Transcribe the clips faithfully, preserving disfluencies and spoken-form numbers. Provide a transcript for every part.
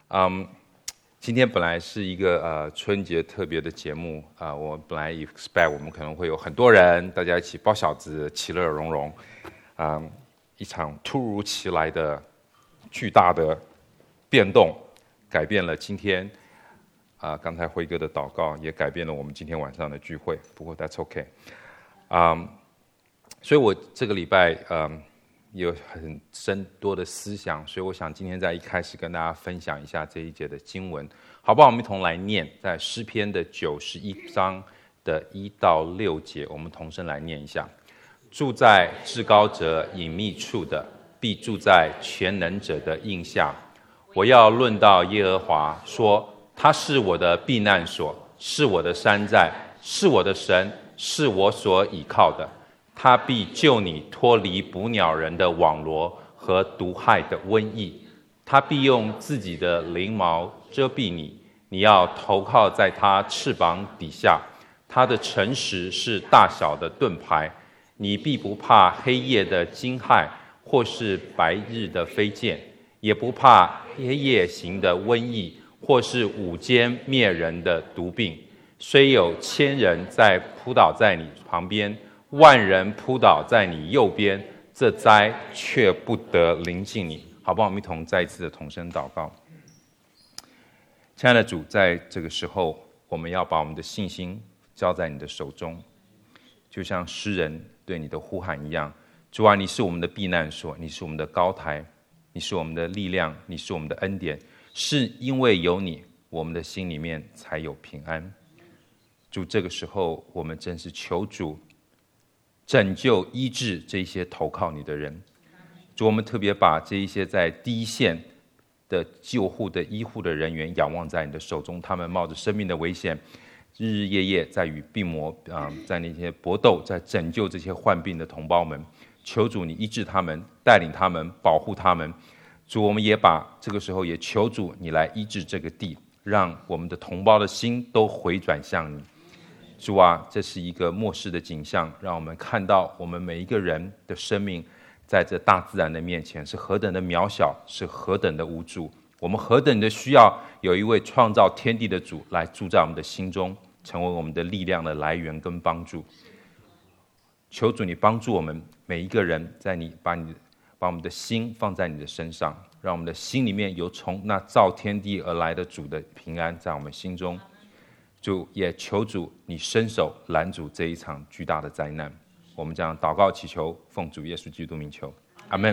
嗯，今天本来是一个呃春节特别的节目啊、呃，我本来 expect 我们可能会有很多人，大家一起包饺子，其乐融融。啊、呃，一场突如其来的巨大的变动，改变了今天啊、呃，刚才辉哥的祷告，也改变了我们今天晚上的聚会。不过 that's okay。啊、呃，所以我这个礼拜嗯。呃有很深多的思想，所以我想今天在一开始跟大家分享一下这一节的经文，好不好？我们一同来念，在诗篇的九十一章的一到六节，我们同声来念一下。住在至高者隐秘处的，必住在全能者的荫下。我要论到耶和华，说他是我的避难所，是我的山寨，是我的神，是我所倚靠的。他必救你脱离捕鸟人的网罗和毒害的瘟疫，他必用自己的翎毛遮蔽你，你要投靠在他翅膀底下。他的诚实是大小的盾牌，你必不怕黑夜的惊骇，或是白日的飞箭，也不怕黑夜行的瘟疫，或是午间灭人的毒病。虽有千人在扑倒在你旁边，万人扑倒在你右边，这灾却不得临近你。好不好？我们一同再一次的同声祷告。亲爱的主，在这个时候，我们要把我们的信心交在你的手中，就像诗人对你的呼喊一样。主啊，你是我们的避难所，你是我们的高台，你是我们的力量，你是我们的恩典。是因为有你，我们的心里面才有平安。主，这个时候我们真是求主拯救医治这些投靠你的人。主，我们特别把这一些在第一线的救护的医护的人员仰望在你的手中，他们冒着生命的危险，日日夜夜在与病魔啊、呃，在那些搏斗，在拯救这些患病的同胞们。求主你医治他们，带领他们，保护他们。主，我们也把这个时候也求主你来医治这个地，让我们的同胞的心都回转向你。主啊，这是一个末世的景象，让我们看到我们每一个人的生命在这大自然的面前是何等的渺小，是何等的无助。我们何等的需要有一位创造天地的主来住在我们的心中，成为我们的力量的来源跟帮助。求主你帮助我们每一个人，在你把你把我们的心放在你的身上，让我们的心里面有从那造天地而来的主的平安在我们心中。主，也求主你伸手拦阻这一场巨大的灾难。我们这样祷告祈求，奉主耶稣基督名求，阿们。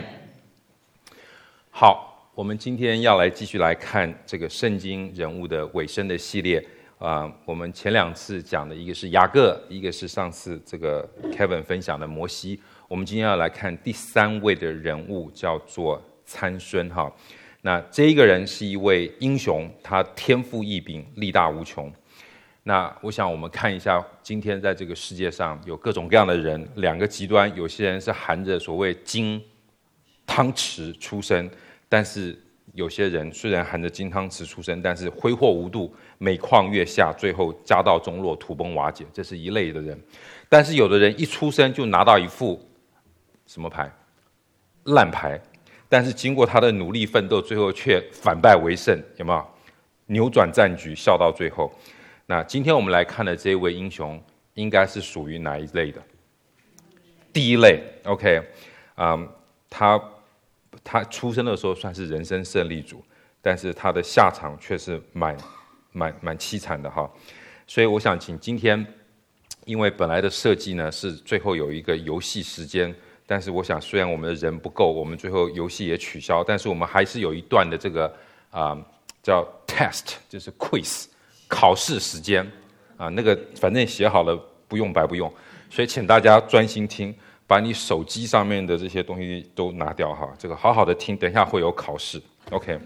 好，我们今天要来继续来看这个圣经人物的尾声的系列啊、呃。我们前两次讲的一个是雅各，一个是上次这个 Kevin 分享的摩西。我们今天要来看第三位的人物，叫做参孙哈。那这一个人是一位英雄，他天赋异禀，力大无穷。那我想我们看一下，今天在这个世界上有各种各样的人，两个极端，有些人是含着所谓金汤匙出生，但是有些人虽然含着金汤匙出生，但是挥霍无度，每况愈下，最后家道中落，土崩瓦解，这是一类的人。但是有的人一出生就拿到一副什么牌？烂牌，但是经过他的努力奋斗，最后却反败为胜，有没有？扭转战局，笑到最后。那今天我们来看的这一位英雄，应该是属于哪一类的？第一类 ，OK， 嗯，他他出生的时候算是人生胜利组，但是他的下场却是蛮蛮蛮凄惨的哈。所以我想请今天，因为本来的设计呢是最后有一个游戏时间，但是我想虽然我们的人不够，我们最后游戏也取消，但是我们还是有一段的这个啊、呃、叫 test， 就是 quiz。考试时间啊，那个反正写好了，不用白不用，所以请大家专心听，把你手机上面的这些东西都拿掉哈，这个好好的听，等一下会有考试 ，OK。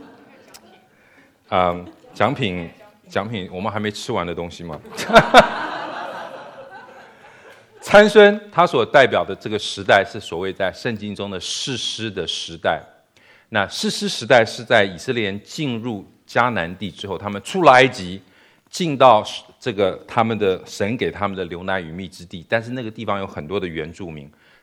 嗯，奖品奖品，我们还没吃完的东西吗？参孙他所代表的这个时代是所谓在圣经中的士师的时代，那士师时代是在以色列人进入迦南地之后，他们出了埃及，进到这个他们的神给他们的流奶与蜜之地，但是那个地方有很多的原住民，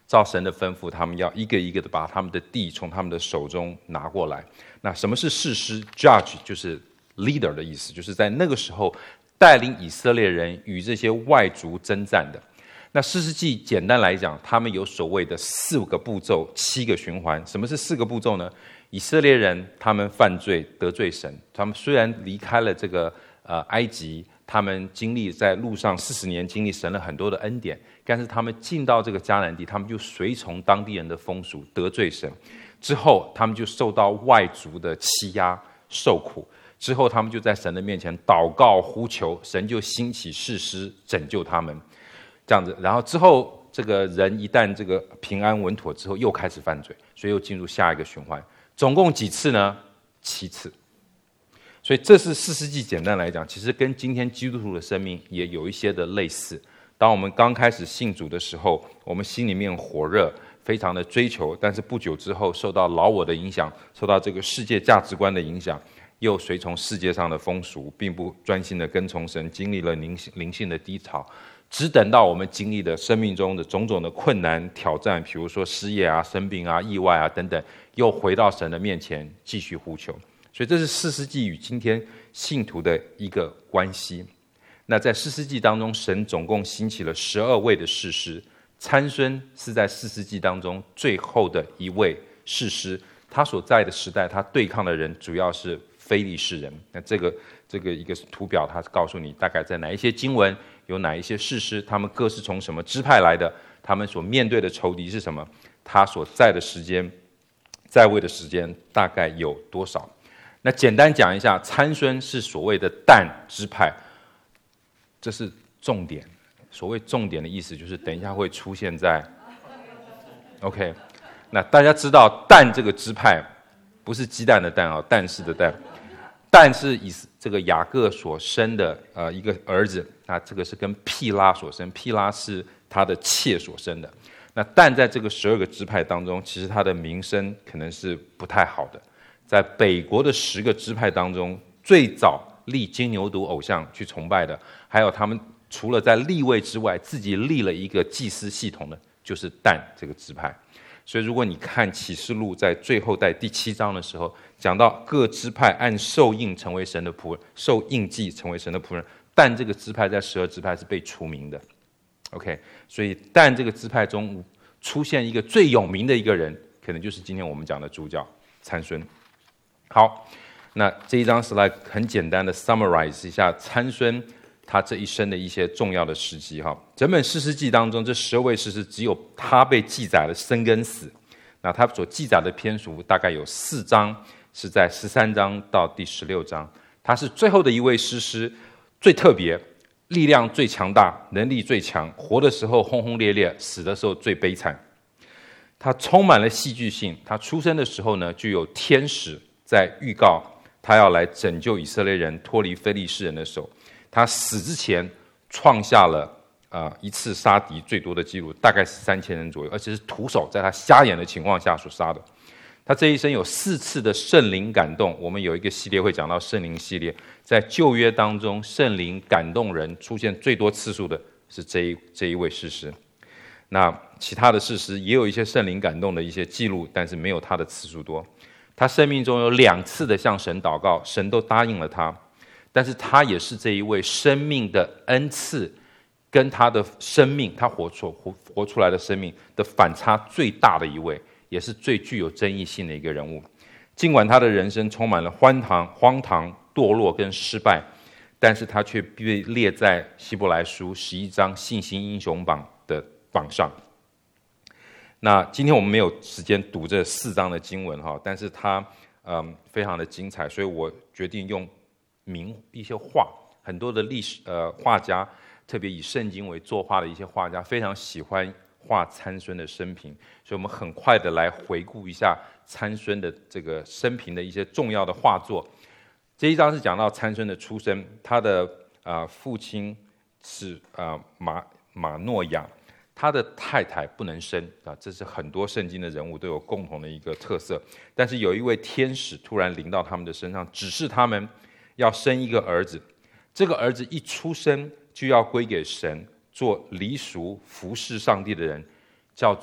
照神的吩咐，他们要一个一个的把他们的地从他们的手中拿过来。那什么是士师 ？Judge 就是 leader 的意思，就是在那个时候带领以色列人与这些外族征战的。那士师记简单来讲，他们有所谓的四个步骤、七个循环。什么是四个步骤呢？以色列人他们犯罪得罪神，他们虽然离开了这个呃埃及，他们经历在路上四十年，经历神了很多的恩典，但是他们进到这个迦南地，他们就随从当地人的风俗，得罪神。之后他们就受到外族的欺压受苦，之后他们就在神的面前祷告呼求，神就兴起士师拯救他们，这样子。然后之后这个人一旦这个平安稳妥之后，又开始犯罪，所以又进入下一个循环。总共几次呢？七次。所以这是士师记，简单来讲，其实跟今天基督徒的生命也有一些的类似。当我们刚开始信主的时候，我们心里面火热，非常的追求，但是不久之后受到老我的影响，受到这个世界价值观的影响，又随从世界上的风俗，并不专心的跟从神，经历了灵性灵性的低潮，只等到我们经历了生命中的种种的困难挑战，比如说失业啊、生病啊、意外啊等等，又回到神的面前继续呼求。所以这是士师记与今天信徒的一个关系。那在士师记当中，神总共兴起了十二位的士师，参孙是在士师记当中最后的一位士师，他所在的时代，他对抗的人主要是非利士人。那这个这个一个图表，他告诉你大概在哪一些经文有哪一些士师，他们各是从什么支派来的，他们所面对的仇敌是什么，他所在的时间在位的时间大概有多少。那简单讲一下，参孙是所谓的但支派，这是重点。所谓重点的意思就是等一下会出现在 OK。 那大家知道但这个支派不是鸡蛋的蛋啊，但是的但，但是以这个雅各所生的呃一个儿子，那这个是跟毗拉所生，毗拉是他的妾所生的。那但在这个十二个支派当中，其实他的名声可能是不太好的。在北国的十个支派当中，最早立金牛犊偶像去崇拜的，还有他们除了在立位之外，自己立了一个祭司系统的，就是但这个支派。所以如果你看启示录在最后在第七章的时候，讲到各支派按受印成为神的仆人，受印记成为神的仆人，但这个支派在十二支派是被除名的。 OK， 所以但这个支派中出现一个最有名的一个人，可能就是今天我们讲的主角参孙。好，那这一张 slide 很简单的 summarize 一下参孙他这一生的一些重要的事迹。整本士师记当中，这十二位士师只有他被记载了生跟死。那他所记载的篇幅大概有四章，是在十三章到第十六章。他是最后的一位士师，最特别，力量最强大，能力最强，活的时候轰轰烈烈，死的时候最悲惨。他充满了戏剧性。他出生的时候呢，就有天使在预告他要来拯救以色列人脱离非利士人的手。他死之前创下了、呃、一次杀敌最多的记录，大概是三千人左右，而且是徒手在他瞎眼的情况下所杀的。他这一生有四次的圣灵感动，我们有一个系列会讲到圣灵系列，在旧约当中圣灵感动人出现最多次数的是这一这一位士师。那其他的士师也有一些圣灵感动的一些记录，但是没有他的次数多。他生命中有两次的向神祷告，神都答应了他，但是他也是这一位生命的恩赐跟他的生命，他活出活活出来的生命的反差最大的一位，也是最具有争议性的一个人物。尽管他的人生充满了荒唐、荒唐、堕落跟失败，但是他却被列在希伯来书十一章信心英雄榜的榜上。那今天我们没有时间读这四章的经文哈，但是它嗯非常的精彩，所以我决定用名一些画，很多的历史呃画家，特别以圣经为作画的一些画家，非常喜欢画参孙的生平，所以我们很快的来回顾一下参孙的这个生平的一些重要的画作。这一章是讲到参孙的出生，他的呃父亲是呃马马诺亚。他的太太不能生啊，这是很多圣经的人物都有共同的一个特色。但是有一位天使突然临到他们的身上，指示他们要生一个儿子。这个儿子一出生就要归给神，做离俗服侍上帝的人，叫做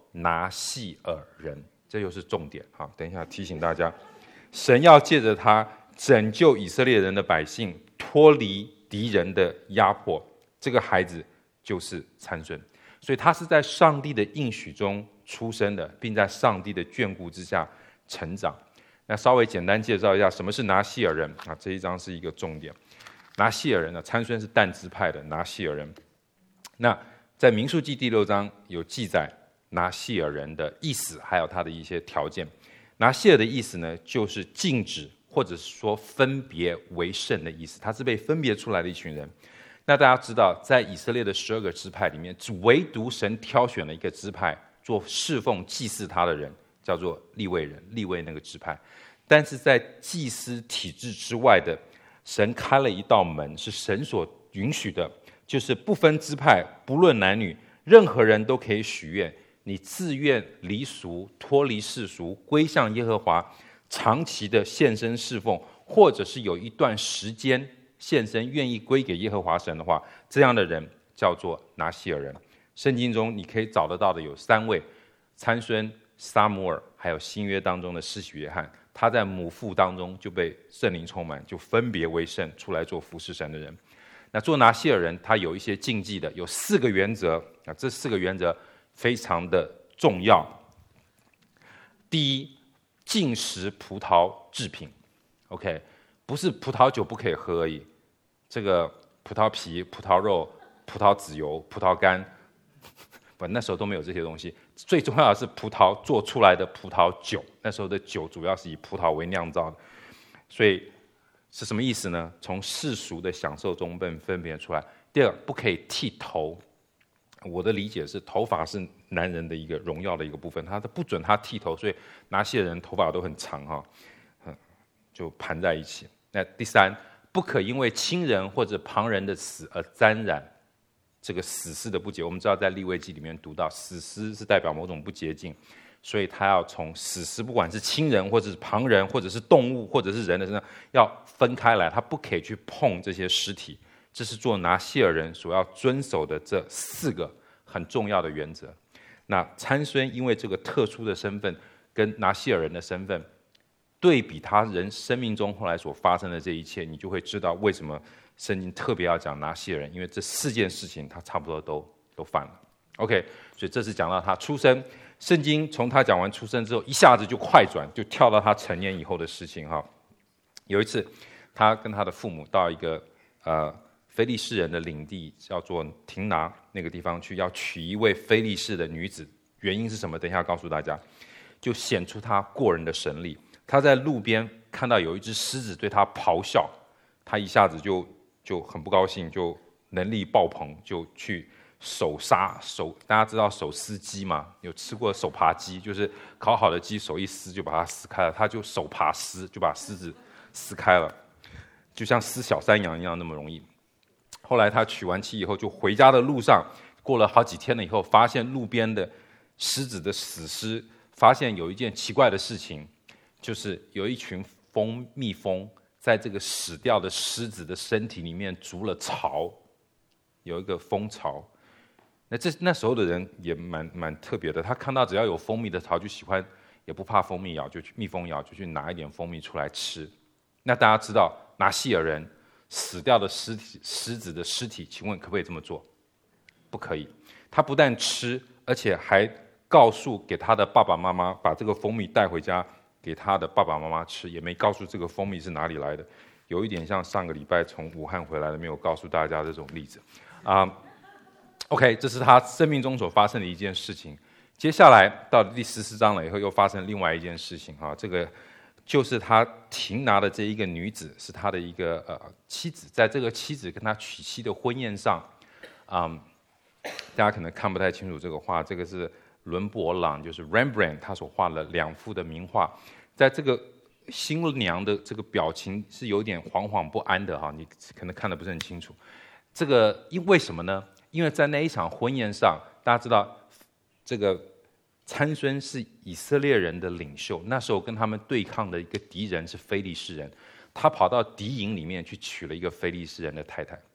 拿细耳人，这又是重点。好，等一下提醒大家，神要借着他拯救以色列人的百姓，脱离敌人的压迫。这个孩子就是参孙，所以他是在上帝的应许中出生的，并在上帝的眷顾之下成长。那稍微简单介绍一下什么是拿细耳人啊，这一章是一个重点。拿细耳人呢，参孙是但支派的拿细耳人。那在民数记第六章有记载拿细耳人的意思，还有他的一些条件。拿细耳的意思呢，就是禁止或者是说分别为圣的意思，他是被分别出来的一群人。那大家知道，在以色列的十二个支派里面，只唯独神挑选了一个支派做侍奉祭祀他的人，叫做利未人，利未那个支派。但是在祭司体制之外的，神开了一道门，是神所允许的，就是不分支派，不论男女，任何人都可以许愿，你自愿离俗，脱离世俗，归向耶和华，长期的献身侍奉，或者是有一段时间献身愿意归给耶和华神的话，这样的人叫做拿细耳人。圣经中你可以找得到的有三位：参孙、撒母耳，还有新约当中的施洗约翰。他在母腹当中就被圣灵充满，就分别为圣，出来做服侍神的人。那做拿细耳人，他有一些禁忌的，有四个原则啊，这四个原则非常的重要。第一，禁食葡萄制品 ，OK， 不是葡萄酒不可以喝而已，这个葡萄皮、葡萄肉、葡萄籽油、葡萄干，不，那时候都没有这些东西。最重要的是葡萄做出来的葡萄酒，那时候的酒主要是以葡萄为酿造的，所以是什么意思呢？从世俗的享受中被分别出来。第二，不可以剃头。我的理解是，头发是男人的一个荣耀的一个部分，他不准他剃头，所以拿细耳人头发都很长哈，就盘在一起。那第三，不可因为亲人或者旁人的死而沾染这个死尸的不洁。我们知道在利未记里面读到，死尸是代表某种不洁净，所以他要从死尸，不管是亲人或者是旁人，或者是动物或者是人的身上，要分开来，他不可以去碰这些尸体。这是做拿细耳人所要遵守的这四个很重要的原则。那参孙因为这个特殊的身份跟拿细耳人的身份，对比他人生命中后来所发生的这一切，你就会知道为什么圣经特别要讲拿细耳人，因为这四件事情他差不多都都犯了。OK， 所以这是讲到他出生。圣经从他讲完出生之后，一下子就快转，就跳到他成年以后的事情哈。有一次，他跟他的父母到一个呃。非利士人的领地叫做亭拿那个地方去，要娶一位非利士的女子。原因是什么？等一下告诉大家。就显出他过人的神力。他在路边看到有一只狮子对他咆哮，他一下子就就很不高兴，就能力爆棚，就去手杀手。大家知道手撕鸡吗？有吃过手扒鸡，就是烤好的鸡，手一撕就把它撕开了，他就手扒撕，就把狮子撕开了，就像撕小山羊一样那么容易。后来他娶完妻以后，就回家的路上，过了好几天了以后，发现路边的狮子的死尸，发现有一件奇怪的事情，就是有一群蜂蜜蜂在这个死掉的狮子的身体里面筑了巢，有一个蜂巢。那这那时候的人也蛮蛮特别的，他看到只要有蜂蜜的巢，就喜欢，也不怕蜂蜜咬，就去蜜蜂咬，就去拿一点蜂蜜出来吃。那大家知道拿细耳人死掉的尸体，狮子的尸体，请问可不可以这么做？不可以。他不但吃，而且还告诉给他的爸爸妈妈，把这个蜂蜜带回家给他的爸爸妈妈吃，也没告诉这个蜂蜜是哪里来的。有一点像上个礼拜从武汉回来的，没有告诉大家这种例子。啊、um, ，OK， 这是他生命中所发生的一件事情。接下来到第十四章了以后，又发生另外一件事情哈，这个。就是他亭拿的这一个女子，是他的一个呃妻子，在这个妻子跟他娶妻的婚宴上，嗯，大家可能看不太清楚这个画，这个是伦勃朗，就是 Rembrandt 他所画的两幅的名画，在这个新娘的这个表情是有点惶惶不安的哈，你可能看得不是很清楚。这个因为什么呢？因为在那一场婚宴上，大家知道这个。参孙是以色列人的领袖，那时候跟他们对抗的一个敌人是非利士人，他跑到敌营里面去娶了一个非利士人的太太。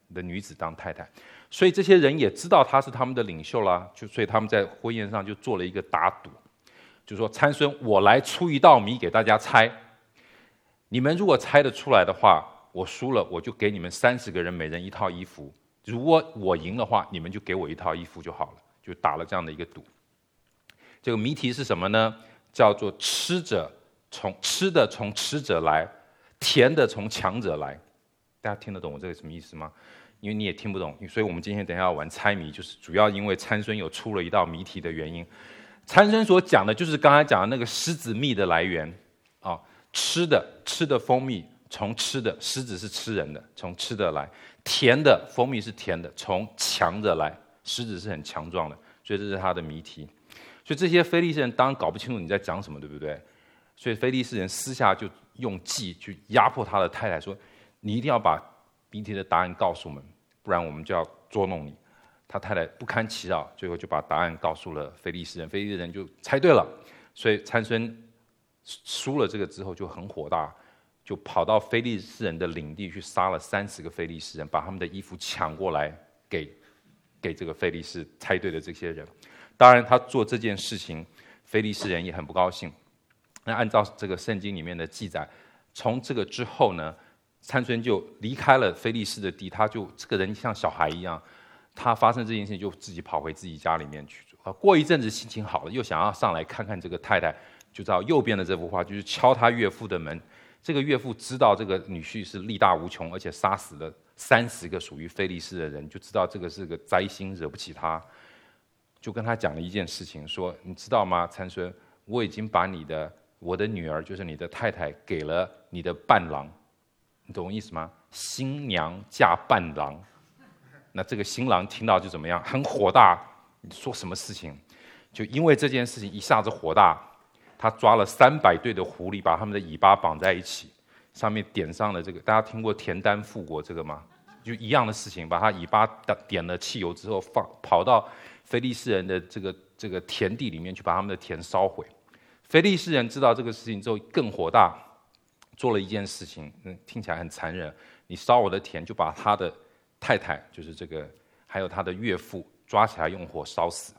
的女子当太太。所以这些人也知道他是他们的领袖啦，就所以他们在婚宴上就做了一个打赌，就说参孙，我来出一道谜给大家猜，你们如果猜得出来的话，我输了，我就给你们三十个人每人一套衣服；如果我赢的话，你们就给我一套衣服就好了。就打了这样的一个赌。这个谜题是什么呢？叫做吃者从吃的从吃者来，甜的从强者来。大家听得懂我这个什么意思吗？因为你也听不懂，所以我们今天等一下要玩猜谜，就是主要因为参孙有出了一道谜题的原因。参孙所讲的就是刚才讲的那个狮子蜜的来源啊，吃的吃的蜂蜜从吃的，狮子是吃人的，从吃的来；甜的蜂蜜是甜的，从强者来，狮子是很强壮的，所以这是他的谜题。所以这些非利士人当然搞不清楚你在讲什么，对不对？所以非利士人私下就用计去压迫他的太太，说你一定要把谜题的答案告诉我们，不然我们就要捉弄你。他太太不堪其扰，最后就把答案告诉了非利士人，非利士人就猜对了。所以参孙输了这个之后就很火大，就跑到非利士人的领地去杀了三十个非利士人，把他们的衣服抢过来给给这个非利士猜对的这些人。当然他做这件事情，非利士人也很不高兴。那按照这个圣经里面的记载，从这个之后呢，参孙就离开了非利士的地，他就这个人像小孩一样，他发生这件事情就自己跑回自己家里面去。过一阵子心情好了，又想要上来看看这个太太，就知道右边的这幅画就是敲他岳父的门。这个岳父知道这个女婿是力大无穷，而且杀死了三十个属于非利士的人，就知道这个是个灾星，惹不起他，就跟他讲了一件事情，说你知道吗，参孙，我已经把你的我的女儿，就是你的太太，给了你的伴郎，你懂我意思吗？新娘嫁伴郎，那这个新郎听到就怎么样？很火大，你说什么事情？就因为这件事情一下子火大，他抓了三百对的狐狸，把他们的尾巴绑在一起，上面点上了这个，大家听过田丹复国这个吗？就一样的事情，把他尾巴点了汽油之后，放跑到非利士人的这个这个田地里面去，把他们的田烧毁。非利士人知道这个事情之后更火大，做了一件事情，嗯，听起来很残忍。你烧我的田，就把他的太太，就是这个，还有他的岳父抓起来用火烧死。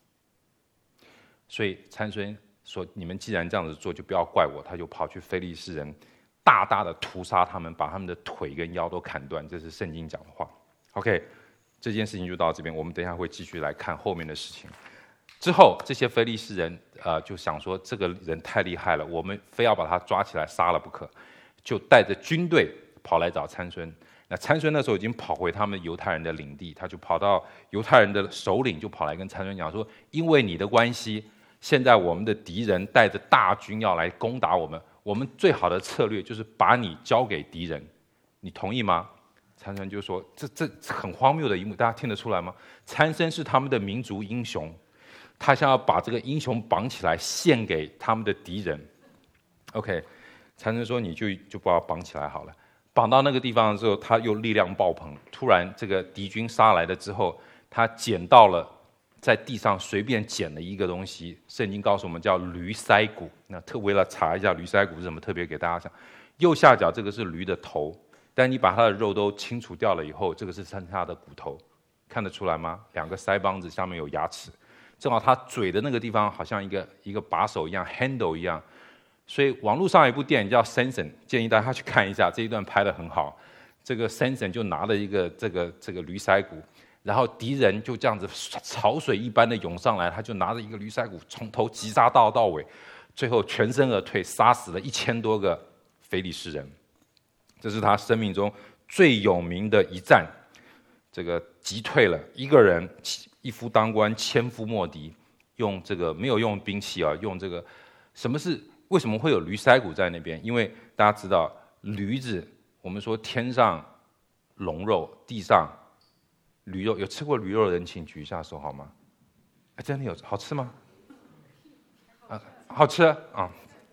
所以参孙说：“你们既然这样子做，就不要怪我。”他就跑去非利士人，大大的屠杀他们，把他们的腿跟腰都砍断。这是圣经讲的话。OK， 这件事情就到这边，我们等一下会继续来看后面的事情。之后，这些非利士人呃就想说，这个人太厉害了，我们非要把他抓起来杀了不可，就带着军队跑来找参孙。那参孙那时候已经跑回他们犹太人的领地，他就跑到犹太人的首领，就跑来跟参孙讲说：“因为你的关系，现在我们的敌人带着大军要来攻打我们，我们最好的策略就是把你交给敌人，你同意吗？”参孙就说：“这这很荒谬的一幕，大家听得出来吗？参孙是他们的民族英雄。”他想要把这个英雄绑起来献给他们的敌人。OK， 参孙说：“你就就把我绑起来好了。”绑到那个地方的时候，他又力量爆棚。突然，这个敌军杀来了之后，他捡到了在地上随便捡了一个东西。圣经告诉我们叫驴腮骨。那特为了查一下驴腮骨是什么，特别给大家讲。右下角这个是驴的头，但你把它的肉都清除掉了以后，这个是剩下的骨头，看得出来吗？两个腮帮子下面有牙齿。正好他嘴的那个地方好像一个一个把手一样 handle 一样，所以网络上有一部电影叫 Samson， 建议大家去看一下，这一段拍得很好。这个 Samson 就拿了一个这个这个驴腮骨，然后敌人就这样子潮水一般的涌上来，他就拿着一个驴腮骨从头击杀到到尾，最后全身而退，杀死了一千多个非利士人。这是他生命中最有名的一战，这个击退了一个人。一夫当关，千夫莫敌。用这个没有用兵器啊，用这个什么是为什么会有驴腮骨在那边？因为大家知道驴子，我们说天上龙肉，地上驴肉。有吃过驴肉的人请举一下手好吗？哎，真的有，好吃吗？啊，好吃啊！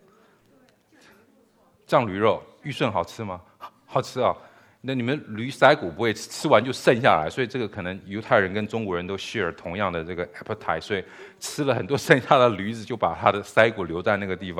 酱驴肉，玉顺好吃吗？好吃啊！那你们驴腮骨不会吃完就剩下来，所以这个可能犹太人跟中国人都 share 同样的这个 appetite， 所以吃了很多剩下的驴子，就把他的腮骨留在那个地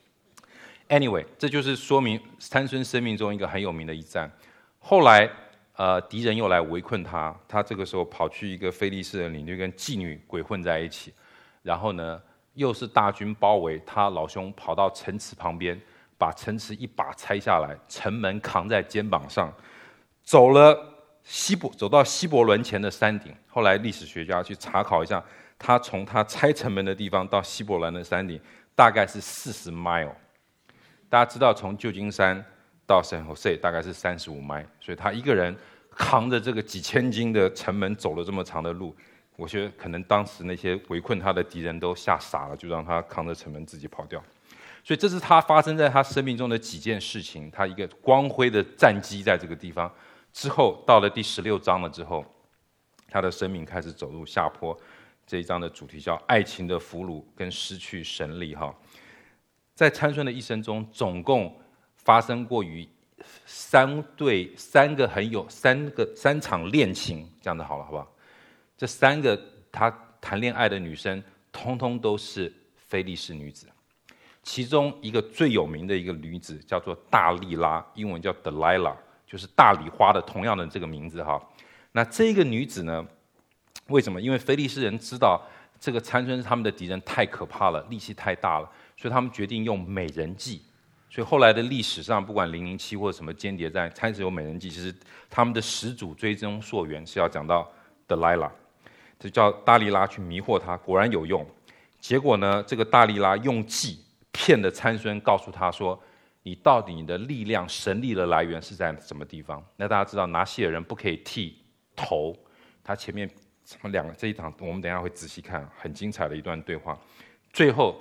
方。Anyway， 这就是说明参孙生命中一个很有名的一战。后来呃，敌人又来围困他，他这个时候跑去一个非利士人领地，跟妓女鬼混在一起，然后呢，又是大军包围，他老兄跑到城池旁边，把城池一把拆下来，城门扛在肩膀上，走了希伯走到希伯伦前的山顶。后来历史学家去查考一下，他从他拆城门的地方到希伯伦的山顶，大概是四十 mile。大家知道，从旧金山到圣何塞大概是三十五 mile，所以他一个人扛着这个几千斤的城门走了这么长的路。我觉得可能当时那些围困他的敌人都吓傻了，就让他扛着城门自己跑掉。所以这是他发生在他生命中的几件事情，他一个光辉的战绩在这个地方。之后到了第十六章了之后，他的生命开始走入下坡。这一章的主题叫爱情的俘虏跟失去神力。哈，在参孙的一生中，总共发生过于三对三个很有三个三场恋情，这样子好了，好不好？这三个他谈恋爱的女生，通通都是非利士女子。其中一个最有名的一个女子叫做大利拉，英文叫 Delilah， 就是大礼花的同样的这个名字哈。那这个女子呢，为什么？因为非利士人知道这个参孙是他们的敌人太可怕了，力气太大了，所以他们决定用美人计。所以后来的历史上，不管零零七或者什么间谍战，开始有美人计，其实他们的始祖追踪溯源是要讲到 Delilah， 就叫大利拉去迷惑他，果然有用。结果呢，这个大利拉用计骗了参孙，告诉他说：“你到底你的力量、神力的来源是在什么地方？”那大家知道，拿西尔人不可以剃头，他前面什么两个这一场，我们等一下会仔细看，很精彩的一段对话。最后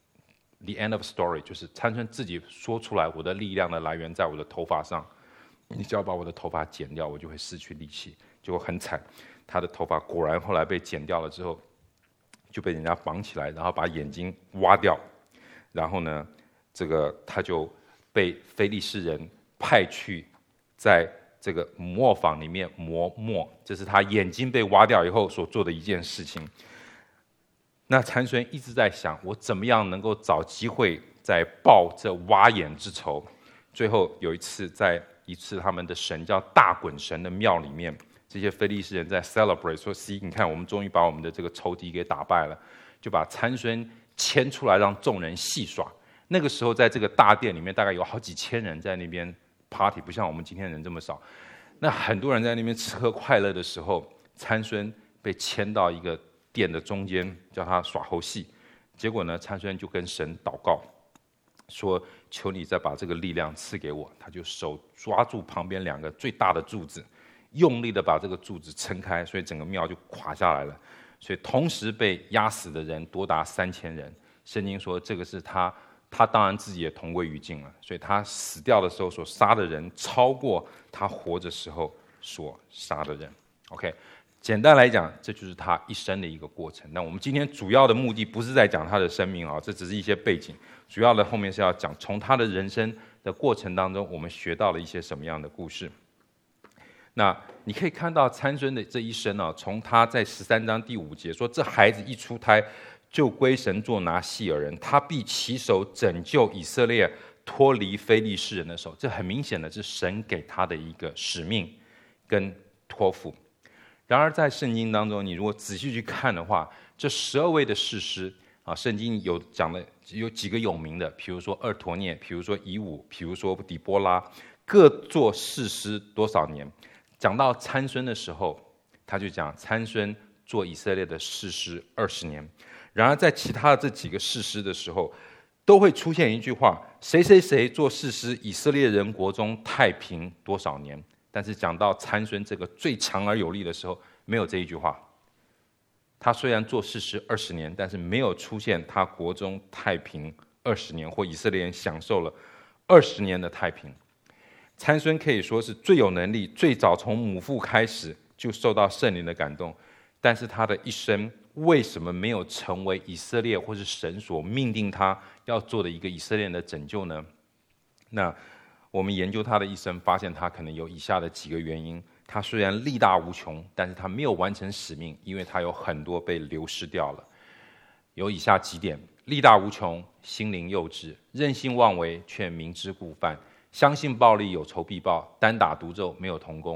，the end of story 就是参孙自己说出来：“我的力量的来源在我的头发上，你只要把我的头发剪掉，我就会失去力气。”结果很惨，他的头发果然后来被剪掉了之后，就被人家绑起来，然后把眼睛挖掉。然后呢，这个他就被非利士人派去在这个磨坊里面磨墨，这是他眼睛被挖掉以后所做的一件事情。那参孙一直在想，我怎么样能够找机会再报这挖眼之仇。最后有一次，在一次他们的神叫大滚神的庙里面，这些非利士人在 celebrate 说 ：“See， 你看，我们终于把我们的这个仇敌给打败了。”就把参孙牵出来让众人戏耍。那个时候在这个大殿里面大概有好几千人在那边 party， 不像我们今天人这么少。那很多人在那边吃喝快乐的时候，参孙被牵到一个殿的中间，叫他耍猴戏。结果呢，参孙就跟神祷告说：“求你再把这个力量赐给我。”他就手抓住旁边两个最大的柱子，用力的把这个柱子撑开，所以整个庙就垮下来了。所以同时被压死的人多达三千人。圣经说这个是他，他当然自己也同归于尽了。所以他死掉的时候所杀的人，超过他活着时候所杀的人。OK， 简单来讲，这就是他一生的一个过程。那我们今天主要的目的不是在讲他的生命啊，这只是一些背景。主要的后面是要讲从他的人生的过程当中，我们学到了一些什么样的故事。那你可以看到参孙的这一生啊，从他在十三章第五节说：“这孩子一出胎，就归神做拿细尔人，他必起手拯救以色列脱离非利士人的手。”这很明显的是神给他的一个使命跟托付。然而在圣经当中，你如果仔细去看的话，这十二位的士师啊，圣经有讲的有几个有名的，比如说俄陀聶，比如说以武，比如说底波拉，各做士师多少年。讲到参孙的时候，他就讲参孙做以色列的士师二十年。然而在其他的这几个士师的时候，都会出现一句话：谁谁谁做士师，以色列人国中太平多少年。但是讲到参孙这个最强而有力的时候，没有这一句话。他虽然做士师二十年，但是没有出现他国中太平二十年，或以色列人享受了二十年的太平。参孙可以说是最有能力，最早从母腹开始就受到圣灵的感动，但是他的一生为什么没有成为以色列或是神所命定他要做的一个以色列人的拯救呢？那我们研究他的一生，发现他可能有以下的几个原因。他虽然力大无穷，但是他没有完成使命，因为他有很多被流失掉了。有以下几点：力大无穷，心灵幼稚，任性妄为，却明知故犯，相信暴力有仇必报，单打独斗没有同工，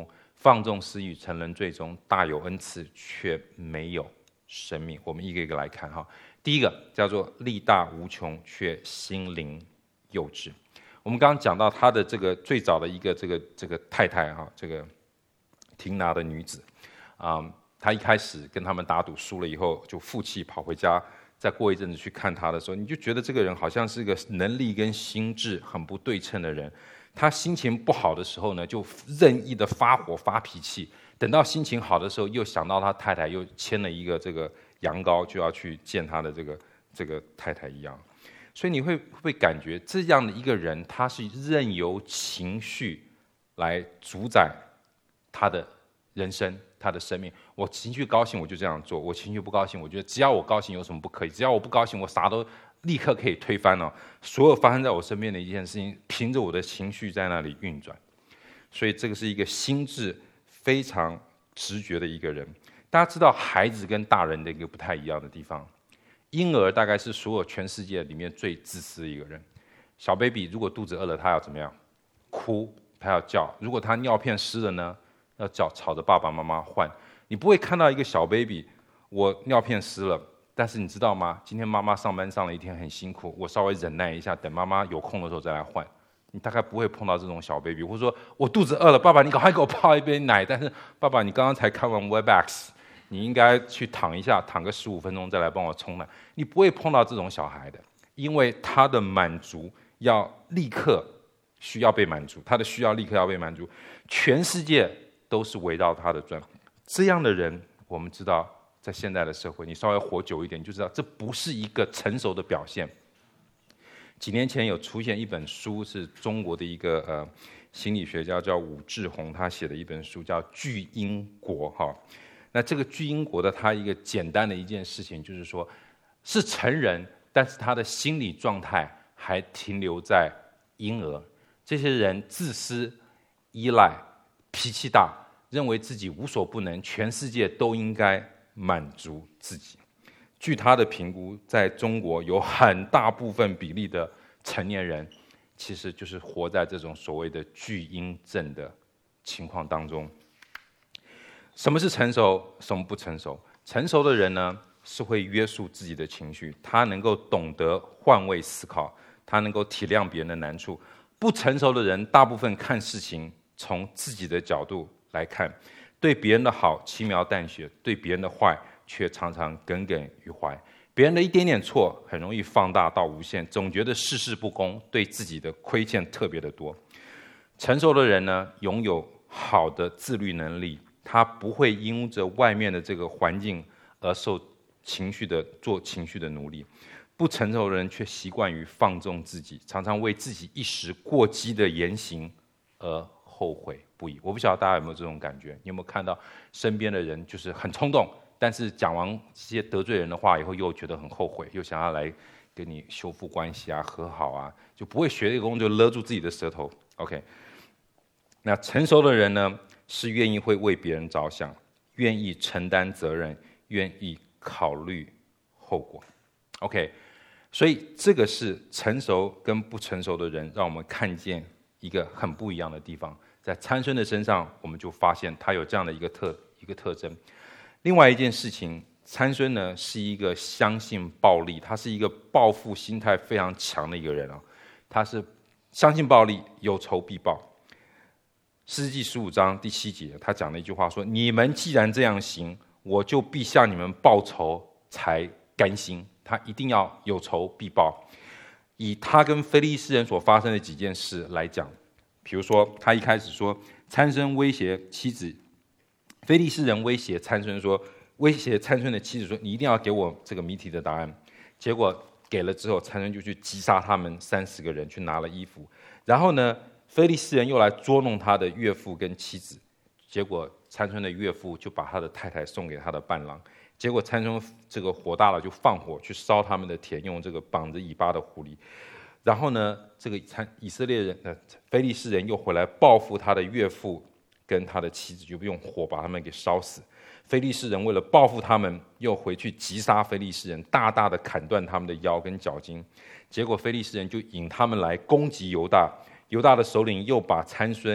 放纵私欲，成人最终大有恩赐，却没有生命。我们一个一个来看哈。第一个叫做力大无穷，却心灵幼稚。我们刚刚讲到他的这个最早的一个这个这个太太哈，这个廷拿的女子啊、嗯，她一开始跟他们打赌输了以后，就负气跑回家。再过一阵子去看他的时候，你就觉得这个人好像是个能力跟心智很不对称的人。他心情不好的时候呢，就任意的发火发脾气；等到心情好的时候，又想到他太太又牵了一个这个羊羔，就要去见他的这个这个太太一样。所以你会会感觉这样的一个人，他是任由情绪来主宰他的人生。他的生命，我情绪高兴我就这样做，我情绪不高兴，我觉得只要我高兴有什么不可以？只要我不高兴，我啥都立刻可以推翻了。所有发生在我身边的一件事情，凭着我的情绪在那里运转。所以这个是一个心智非常直觉的一个人。大家知道，孩子跟大人的一个不太一样的地方，婴儿大概是所有全世界里面最自私的一个人。小 baby 如果肚子饿了，他要怎么样？哭，他要叫。如果他尿片湿了呢？要叫吵着爸爸妈妈换。你不会看到一个小 baby， 我尿片湿了，但是你知道吗？今天妈妈上班上了一天很辛苦，我稍微忍耐一下，等妈妈有空的时候再来换。你大概不会碰到这种小 baby， 或者说我肚子饿了，爸爸你赶快给我泡一杯奶，但是爸爸你刚刚才看完 Webex， 你应该去躺一下，躺个十五分钟再来帮我冲奶。你不会碰到这种小孩的，因为他的满足要立刻需要被满足，他的需要立刻要被满足，全世界都是围绕他的转。这样的人，我们知道，在现代的社会，你稍微活久一点，你就知道这不是一个成熟的表现。几年前有出现一本书，是中国的一个呃心理学家叫武志红，他写的一本书叫《巨婴国》哈。那这个巨婴国的他一个简单的一件事情，就是说，是成人，但是他的心理状态还停留在婴儿。这些人自私、依赖、脾气大，认为自己无所不能，全世界都应该满足自己。据他的评估，在中国有很大部分比例的成年人，其实就是活在这种所谓的巨婴症的情况当中。什么是成熟？什么不成熟？成熟的人呢，是会约束自己的情绪，他能够懂得换位思考，他能够体谅别人的难处。不成熟的人，大部分看事情从自己的角度来看，对别人的好轻描淡写，对别人的坏却常常耿耿于怀。别人的一点点错很容易放大到无限，总觉得事事不公，对自己的亏欠特别的多。成熟的人呢，拥有好的自律能力，他不会因着外面的这个环境而受情绪的做情绪的奴隶。不成熟的人却习惯于放纵自己，常常为自己一时过激的言行而后悔不已。我不晓得大家有没有这种感觉？你有没有看到身边的人就是很冲动，但是讲完这些得罪人的话以后，又觉得很后悔，又想要来跟你修复关系啊、和好啊，就不会学这个功，就勒住自己的舌头。OK， 那成熟的人呢，是愿意会为别人着想，愿意承担责任，愿意考虑后果。OK。所以这个是成熟跟不成熟的人，让我们看见一个很不一样的地方。在参孙的身上，我们就发现他有这样的一个特一个特征。另外一件事情，参孙呢是一个相信暴力，他是一个报复心态非常强的一个人啊。他是相信暴力，有仇必报。士师记十五章第七节，他讲了一句话说：“你们既然这样行，我就必向你们报仇，才甘心。”他一定要有仇必报。以他跟非利士人所发生的几件事来讲，比如说他一开始说参孙威胁妻子，非利士人威胁参孙说，威胁参孙的妻子说，你一定要给我这个谜题的答案。结果给了之后，参孙就去击杀他们三十个人，去拿了衣服。然后呢，非利士人又来捉弄他的岳父跟妻子，结果参孙的岳父就把他的太太送给他的伴郎。结果参孙这个火大了，就放火去烧他们的田，用这个绑着尾巴的狐狸。然后呢，这个以色列人、呃非利士人又回来报复他的岳父跟他的妻子，就用火把他们给烧死。非利士人为了报复他们，又回去击杀非利士人，大大的砍断他们的腰跟脚筋。结果非利士人就引他们来攻击犹大，犹大的首领又把参孙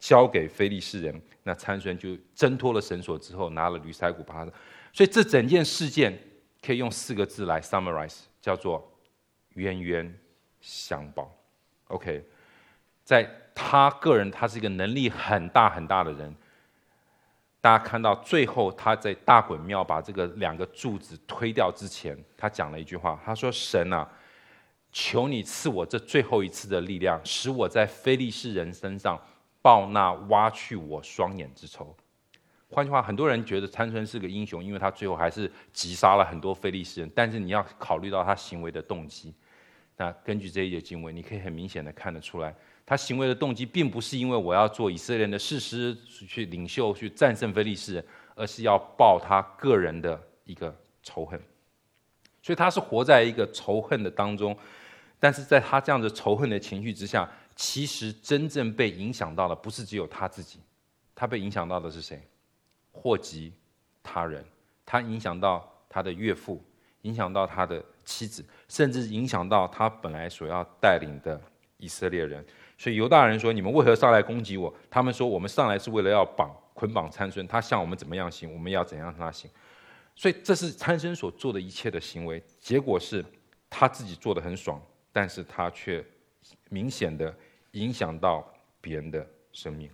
交给非利士人。那参孙就挣脱了绳索之后，拿了驴腮骨把他。所以这整件事件可以用四个字来 summarize， 叫做冤冤相报。OK， 在他个人，他是一个能力很大很大的人。大家看到最后，他在大衮庙把这个两个柱子推掉之前，他讲了一句话，他说：“神啊，求你赐我这最后一次的力量，使我在非利士人身上报那挖去我双眼之仇。”换句话，很多人觉得参孙是个英雄，因为他最后还是击杀了很多非利士人。但是你要考虑到他行为的动机。那根据这一节经文，你可以很明显的看得出来，他行为的动机并不是因为我要做以色列人的士师，去领袖，去战胜非利士人，而是要报他个人的一个仇恨。所以他是活在一个仇恨的当中，但是在他这样的仇恨的情绪之下，其实真正被影响到的不是只有他自己，他被影响到的是谁？祸及他人，他影响到他的岳父，影响到他的妻子，甚至影响到他本来所要带领的以色列人。所以犹大人说：“你们为何上来攻击我？”他们说：“我们上来是为了要绑捆绑参孙，他向我们怎么样行，我们要怎样让他行。”所以这是参孙所做的一切的行为，结果是他自己做得很爽，但是他却明显的影响到别人的生命。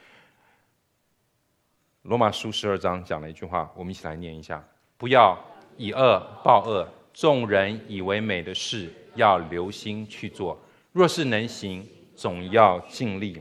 罗马书十二章讲了一句话，我们一起来念一下：不要以恶报恶，众人以为美的事，要留心去做。若是能行，总要尽力。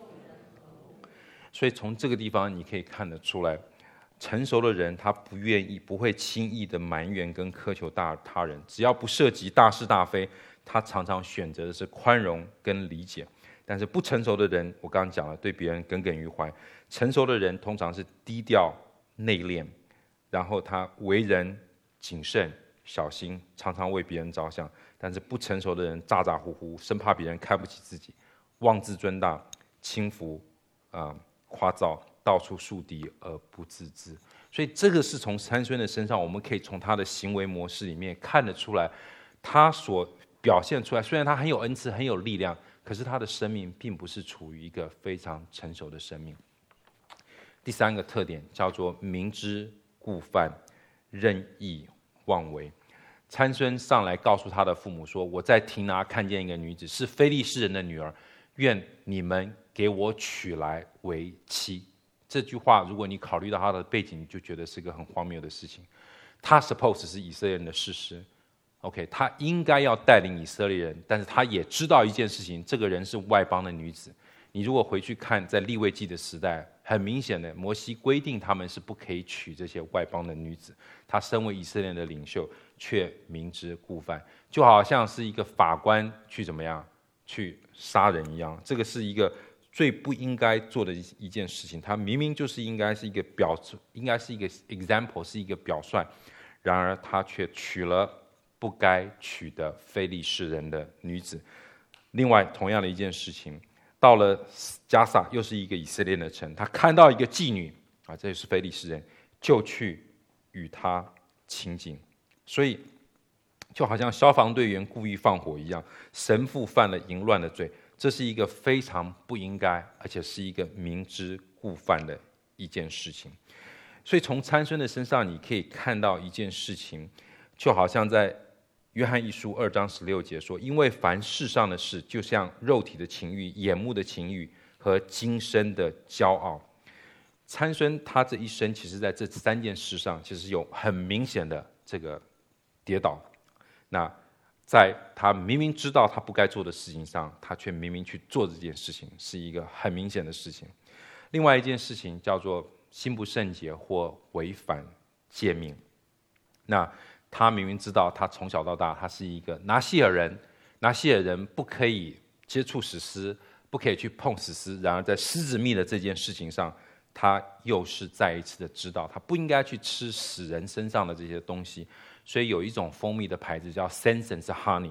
所以从这个地方你可以看得出来，成熟的人他不愿意、不会轻易的埋怨跟苛求大他人，只要不涉及大是大非，他常常选择的是宽容跟理解。但是不成熟的人，我刚刚讲了，对别人耿耿于怀。成熟的人通常是低调内敛，然后他为人谨慎小心，常常为别人着想。但是不成熟的人咋咋呼呼，生怕别人看不起自己，妄自尊大，轻浮啊、呃、夸造，到处树敌而不自知。所以这个是从参孙的身上，我们可以从他的行为模式里面看得出来，他所表现出来，虽然他很有恩赐很有力量，可是他的生命并不是处于一个非常成熟的生命。第三个特点叫做明知故犯，任意妄为。参孙上来告诉他的父母说：“我在亭拿看见一个女子，是非利士人的女儿，愿你们给我娶来为妻。”这句话，如果你考虑到他的背景，你就觉得是个很荒谬的事情。他 suppose 是以色列人的士师 ，OK， 他应该要带领以色列人，但是他也知道一件事情，这个人是外邦的女子。你如果回去看在利未记的时代，很明显的，摩西规定他们是不可以娶这些外邦的女子。他身为以色列的领袖，却明知故犯，就好像是一个法官去怎么样去杀人一样。这个是一个最不应该做的一件事情。他明明就是应该是一个表，应该是一个 example， 是一个表率，然而他却娶了不该娶的非利士人的女子。另外，同样的一件事情。到了加萨，又是一个以色列的城，他看到一个妓女啊，这就是非利士人，就去与她亲近。所以，就好像消防队员故意放火一样，神父犯了淫乱的罪，这是一个非常不应该，而且是一个明知故犯的一件事情。所以，从参孙的身上，你可以看到一件事情，就好像在约翰一书二章十六节说：“因为凡世上的事，就像肉体的情欲、眼目的情欲和今生的骄傲。”参孙他这一生，其实在这三件事上，其实有很明显的这个跌倒。那在他明明知道他不该做的事情上，他却明明去做这件事情，是一个很明显的事情。另外一件事情叫做心不圣洁或违反诫命。那他明明知道，他从小到大，他是一个拿细尔人，拿细尔人不可以接触死尸，不可以去碰死尸。然而，在狮子蜜的这件事情上，他又是再一次的知道，他不应该去吃死人身上的这些东西。所以有一种蜂蜜的牌子叫 Sensen's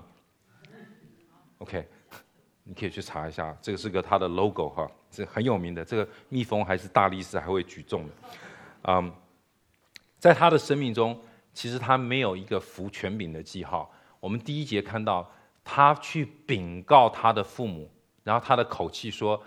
Honey。OK， 你可以去查一下，这个是个它的 logo 哈，是很有名的。这个蜜蜂还是大力士还会举重的。嗯，在他的生命中。其实他没有一个服权柄的记号。我们第一节看到他去禀告他的父母，然后他的口气说：“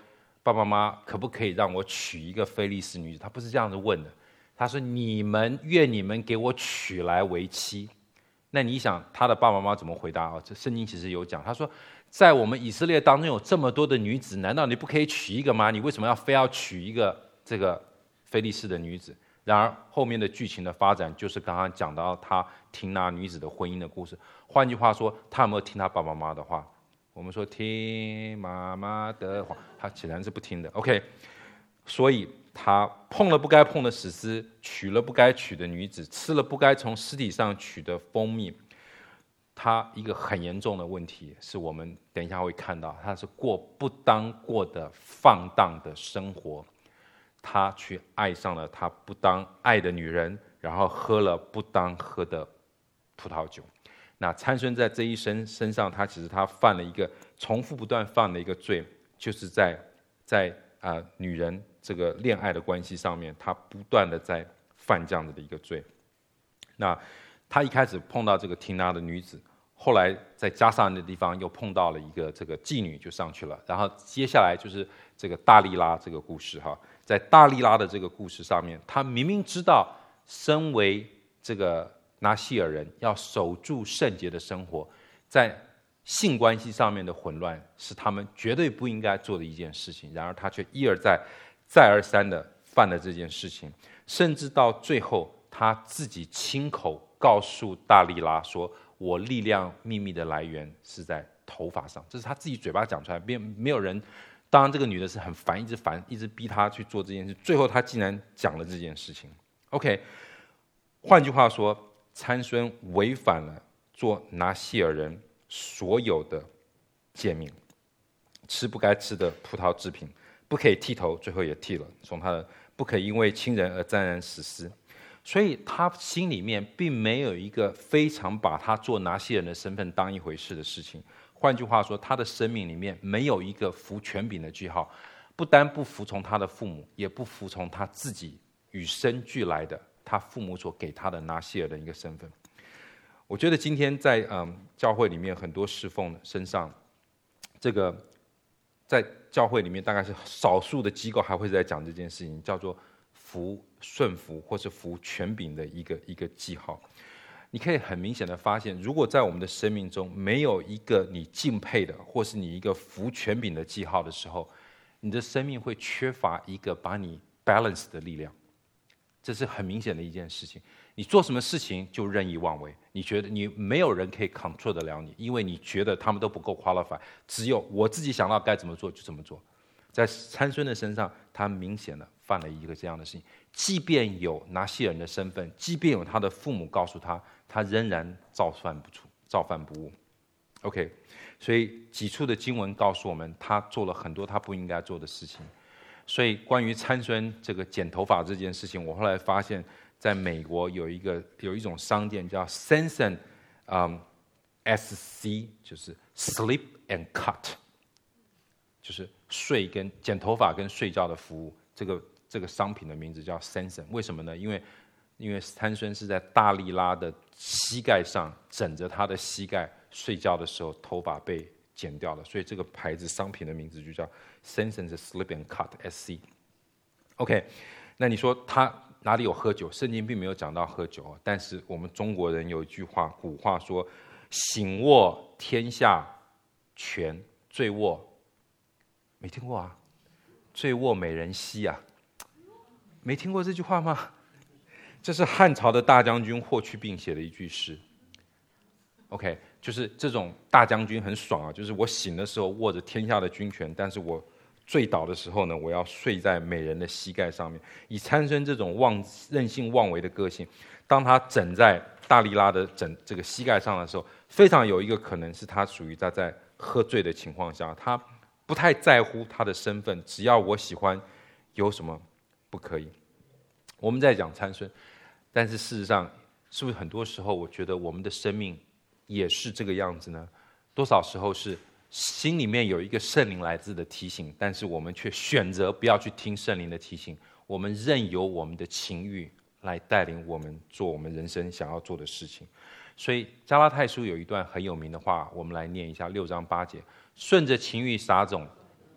爸爸妈妈可不可以让我娶一个非利士女子？他不是这样子问的，他说你们愿你们给我娶来为妻。那你想他的爸爸妈妈怎么回答啊？这圣经其实有讲，他说在我们以色列当中有这么多的女子，难道你不可以娶一个吗？你为什么要非要娶一个这个非利士的女子？然而后面的剧情的发展就是刚刚讲到他听那女子的婚姻的故事。换句话说，他有没有听他爸爸妈妈的话？我们说听妈妈的话，他显然是不听的。OK， 所以他碰了不该碰的死尸，娶了不该娶的女子，吃了不该从尸体上取的蜂蜜。他一个很严重的问题是我们等一下会看到，他是过不当过的放荡的生活。他去爱上了他不当爱的女人，然后喝了不当喝的葡萄酒。那参孙在这一生身上，他其实他犯了一个重复不断犯的一个罪，就是在在啊、呃、女人这个恋爱的关系上面，他不断的在犯这样子的一个罪。那他一开始碰到这个提拿的女子，后来在加萨那地方又碰到了一个这个妓女就上去了，然后接下来就是这个大利拉这个故事哈。在大利拉的这个故事上面，他明明知道身为这个拿西尔人要守住圣洁的生活，在性关系上面的混乱是他们绝对不应该做的一件事情，然而他却一而再再而三的犯了这件事情，甚至到最后他自己亲口告诉大利拉说，我力量秘密的来源是在头发上，这是他自己嘴巴讲出来，没没有人。当然这个女的是很烦，一直烦一直逼他去做这件事，最后他竟然讲了这件事情。 OK， 换句话说，参孙违反了做拿西尔人所有的诫命，吃不该吃的葡萄制品，不可以剃头，最后也剃了，从他的不可以因为亲人而沾染死尸。所以他心里面并没有一个非常把他做拿西尔人的身份当一回事的事情。换句话说，他的生命里面没有一个服权柄的记号，不单不服从他的父母，也不服从他自己与生俱来的他父母所给他的拿西尔的一个身份。我觉得今天在嗯教会里面很多侍奉身上，这个在教会里面大概是少数的机构还会在讲这件事情，叫做服顺服或是服权柄的一个一个记号。你可以很明显的发现，如果在我们的生命中没有一个你敬佩的，或是你一个服权柄的记号的时候，你的生命会缺乏一个把你 balance 的力量。这是很明显的一件事情。你做什么事情就任意妄为，你觉得你没有人可以 control 得了你，因为你觉得他们都不够 qualify， 只有我自己想到该怎么做就怎么做。在参孙的身上，他明显的犯了一个这样的事情，即便有拿西尔人的身份，即便有他的父母告诉他，他仍然造犯不出，造犯不误。 OK， 所以几处的经文告诉我们，他做了很多他不应该做的事情。所以关于参孙这个剪头发这件事情，我后来发现在美国有一个有一种商店叫 Sanson， 嗯 S C 就是 Sleep and Cut， 就是睡跟剪头发跟睡觉的服务。这个这个商品的名字叫 Sanson， 为什么呢？因为因为参孙是在大利拉的膝盖上枕着他的膝盖睡觉的时候，头发被剪掉了，所以这个牌子商品的名字就叫 Sanson Sleep and Cut S C。 OK， 那你说他哪里有喝酒？圣经并没有讲到喝酒，但是我们中国人有一句话，古话说：“醒握天下权，醉卧”，没听过啊？醉卧美人膝啊，没听过这句话吗？这是汉朝的大将军霍去病写的一句诗。OK， 就是这种大将军很爽啊，就是我醒的时候握着天下的军权，但是我醉倒的时候呢，我要睡在美人的膝盖上面。以参孙这种妄任性妄为的个性，当他枕在大利拉的枕这个膝盖上的时候，非常有一个可能是他属于他在喝醉的情况下，他不太在乎他的身份，只要我喜欢，有什么不可以？我们在讲参孙，但是事实上，是不是很多时候，我觉得我们的生命也是这个样子呢？多少时候是心里面有一个圣灵来自的提醒，但是我们却选择不要去听圣灵的提醒，我们任由我们的情欲来带领我们做我们人生想要做的事情。所以加拉太书有一段很有名的话，我们来念一下六章八节：顺着情欲撒种，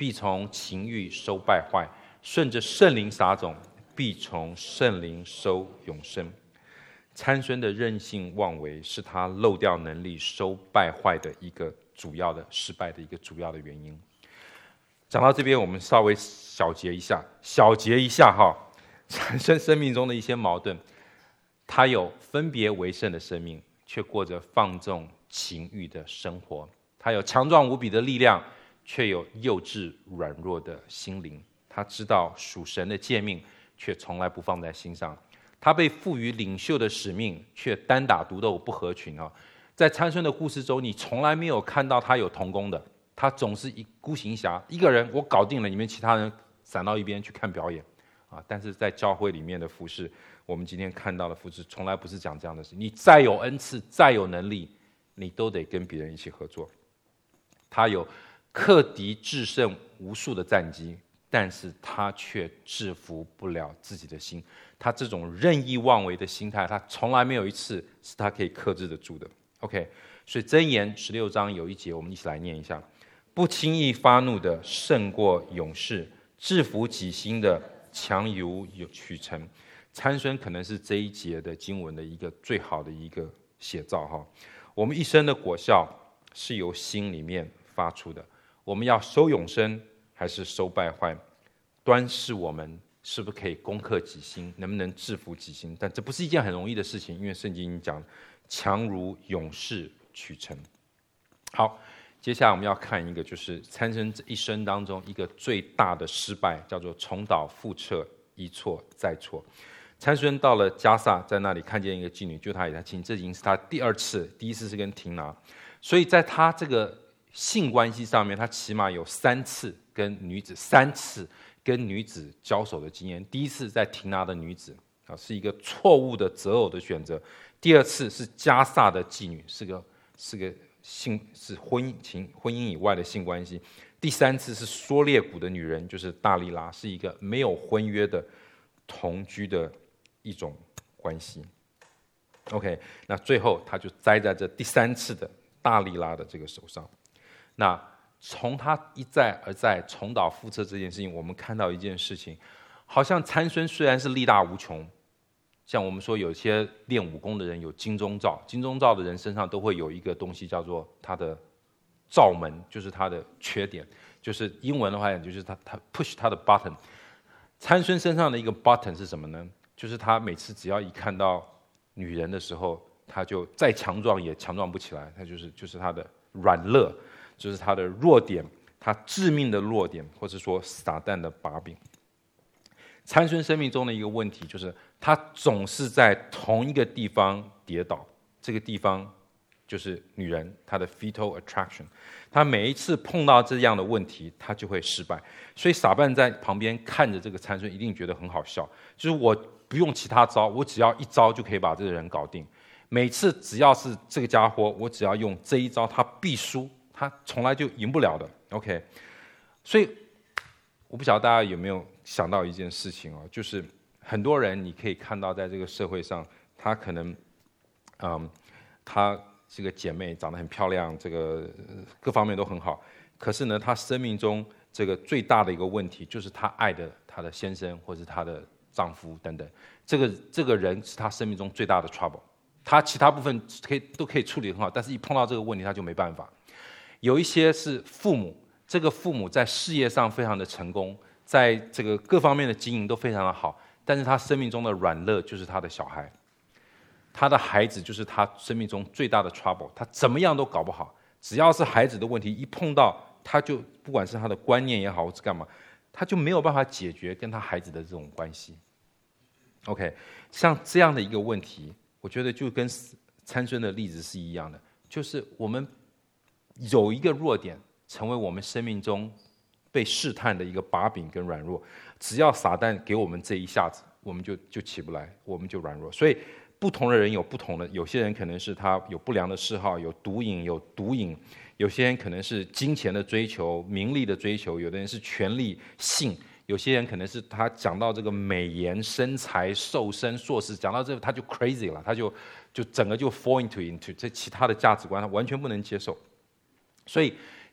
必从情欲收败坏；顺着圣灵撒种，必从圣灵收永生。参孙的任性妄为是他漏掉能力收败坏的一个主要的失败的一个主要的原因。讲到这边，我们稍微小结一下，小结一下哈，参孙生命中的一些矛盾。他有分别为圣的生命，却过着放纵情欲的生活；他有强壮无比的力量，却有幼稚软弱的心灵。他知道属神的诫命，却从来不放在心上。他被赋予领袖的使命，却单打独斗不合群啊！在参孙的故事中，你从来没有看到他有同工的，他总是一孤行侠，一个人我搞定了，你们其他人散到一边去看表演啊！但是在教会里面的服事，我们今天看到的服事，从来不是讲这样的事。你再有恩赐，再有能力，你都得跟别人一起合作。他有克敌制胜无数的战绩，但是他却制服不了自己的心。他这种任意妄为的心态，他从来没有一次是他可以克制得住的。OK， 所以箴言十六章有一节，我们一起来念一下：不轻易发怒的胜过勇士，制服己心的强如取成。参孙可能是这一节的经文的一个最好的一个写照哈。我们一生的果效是由心里面发出的，我们要收永生还是收败坏，端视我们是不是可以攻克己心，能不能制服己心。但这不是一件很容易的事情，因为圣经讲强如勇士取成。好，接下来我们要看一个，就是参孙这一生当中一个最大的失败，叫做重蹈覆辙，一错再错。参孙到了迦萨，在那里看见一个妓女，就他与他亲，这已经是他第二次，第一次是跟亭拿，所以在他这个性关系上面，他起码有三次跟女子三次跟女子交手的经验。第一次在亭拿的女子啊，是一个错误的择偶的选择；第二次是迦萨的妓女，是个是个性是婚姻情婚姻以外的性关系；第三次是梭列谷的女人，就是大利拉，是一个没有婚约的同居的一种关系。OK， 那最后他就栽在这第三次的大利拉的这个手上。那从他一再而再重蹈覆辙这件事情，我们看到一件事情，好像参孙虽然是力大无穷，像我们说有些练武功的人有金钟罩，金钟罩的人身上都会有一个东西叫做他的罩门，就是他的缺点，就是英文的话就是他他 push 他的 button。参孙身上的一个 button 是什么呢？就是他每次只要一看到女人的时候，他就再强壮也强壮不起来，他就是就是他的软肋，就是他的弱点，他致命的弱点，或者说撒旦的把柄。参孙生命中的一个问题就是，他总是在同一个地方跌倒，这个地方就是女人，她的 fetal attraction。他每一次碰到这样的问题，他就会失败。所以撒旦在旁边看着这个参孙，一定觉得很好笑，就是我不用其他招，我只要一招就可以把这个人搞定。每次只要是这个家伙，我只要用这一招，他必输，他从来就赢不了的。OK， 所以我不晓得大家有没有想到一件事情哦，就是很多人你可以看到，在这个社会上，他可能，嗯，他这个姐妹长得很漂亮，这个各方面都很好，可是呢，他生命中这个最大的一个问题，就是他爱的他的先生或是他的丈夫等等，这个这个人是他生命中最大的 trouble。他其他部分可以都可以处理得很好，但是一碰到这个问题他就没办法。有一些是父母，这个父母在事业上非常的成功，在这个各方面的经营都非常的好，但是他生命中的软肋就是他的小孩，他的孩子就是他生命中最大的 trouble， 他怎么样都搞不好，只要是孩子的问题一碰到，他就不管是他的观念也好或是干嘛，他就没有办法解决跟他孩子的这种关系。OK， 像这样的一个问题，我觉得就跟参孙的例子是一样的，就是我们有一个弱点，成为我们生命中被试探的一个把柄跟软弱。只要撒旦给我们这一下子，我们就就起不来，我们就软弱。所以不同的人有不同的，有些人可能是他有不良的嗜好，有毒瘾，有毒瘾；有些人可能是金钱的追求、名利的追求；有的人是权力、性。有些人可能是他讲到这个美颜、身材、瘦身、硕士，讲到这个他就 crazy 了，他就就整个就 fall into into 这其他的价值观，他完全不能接受。所以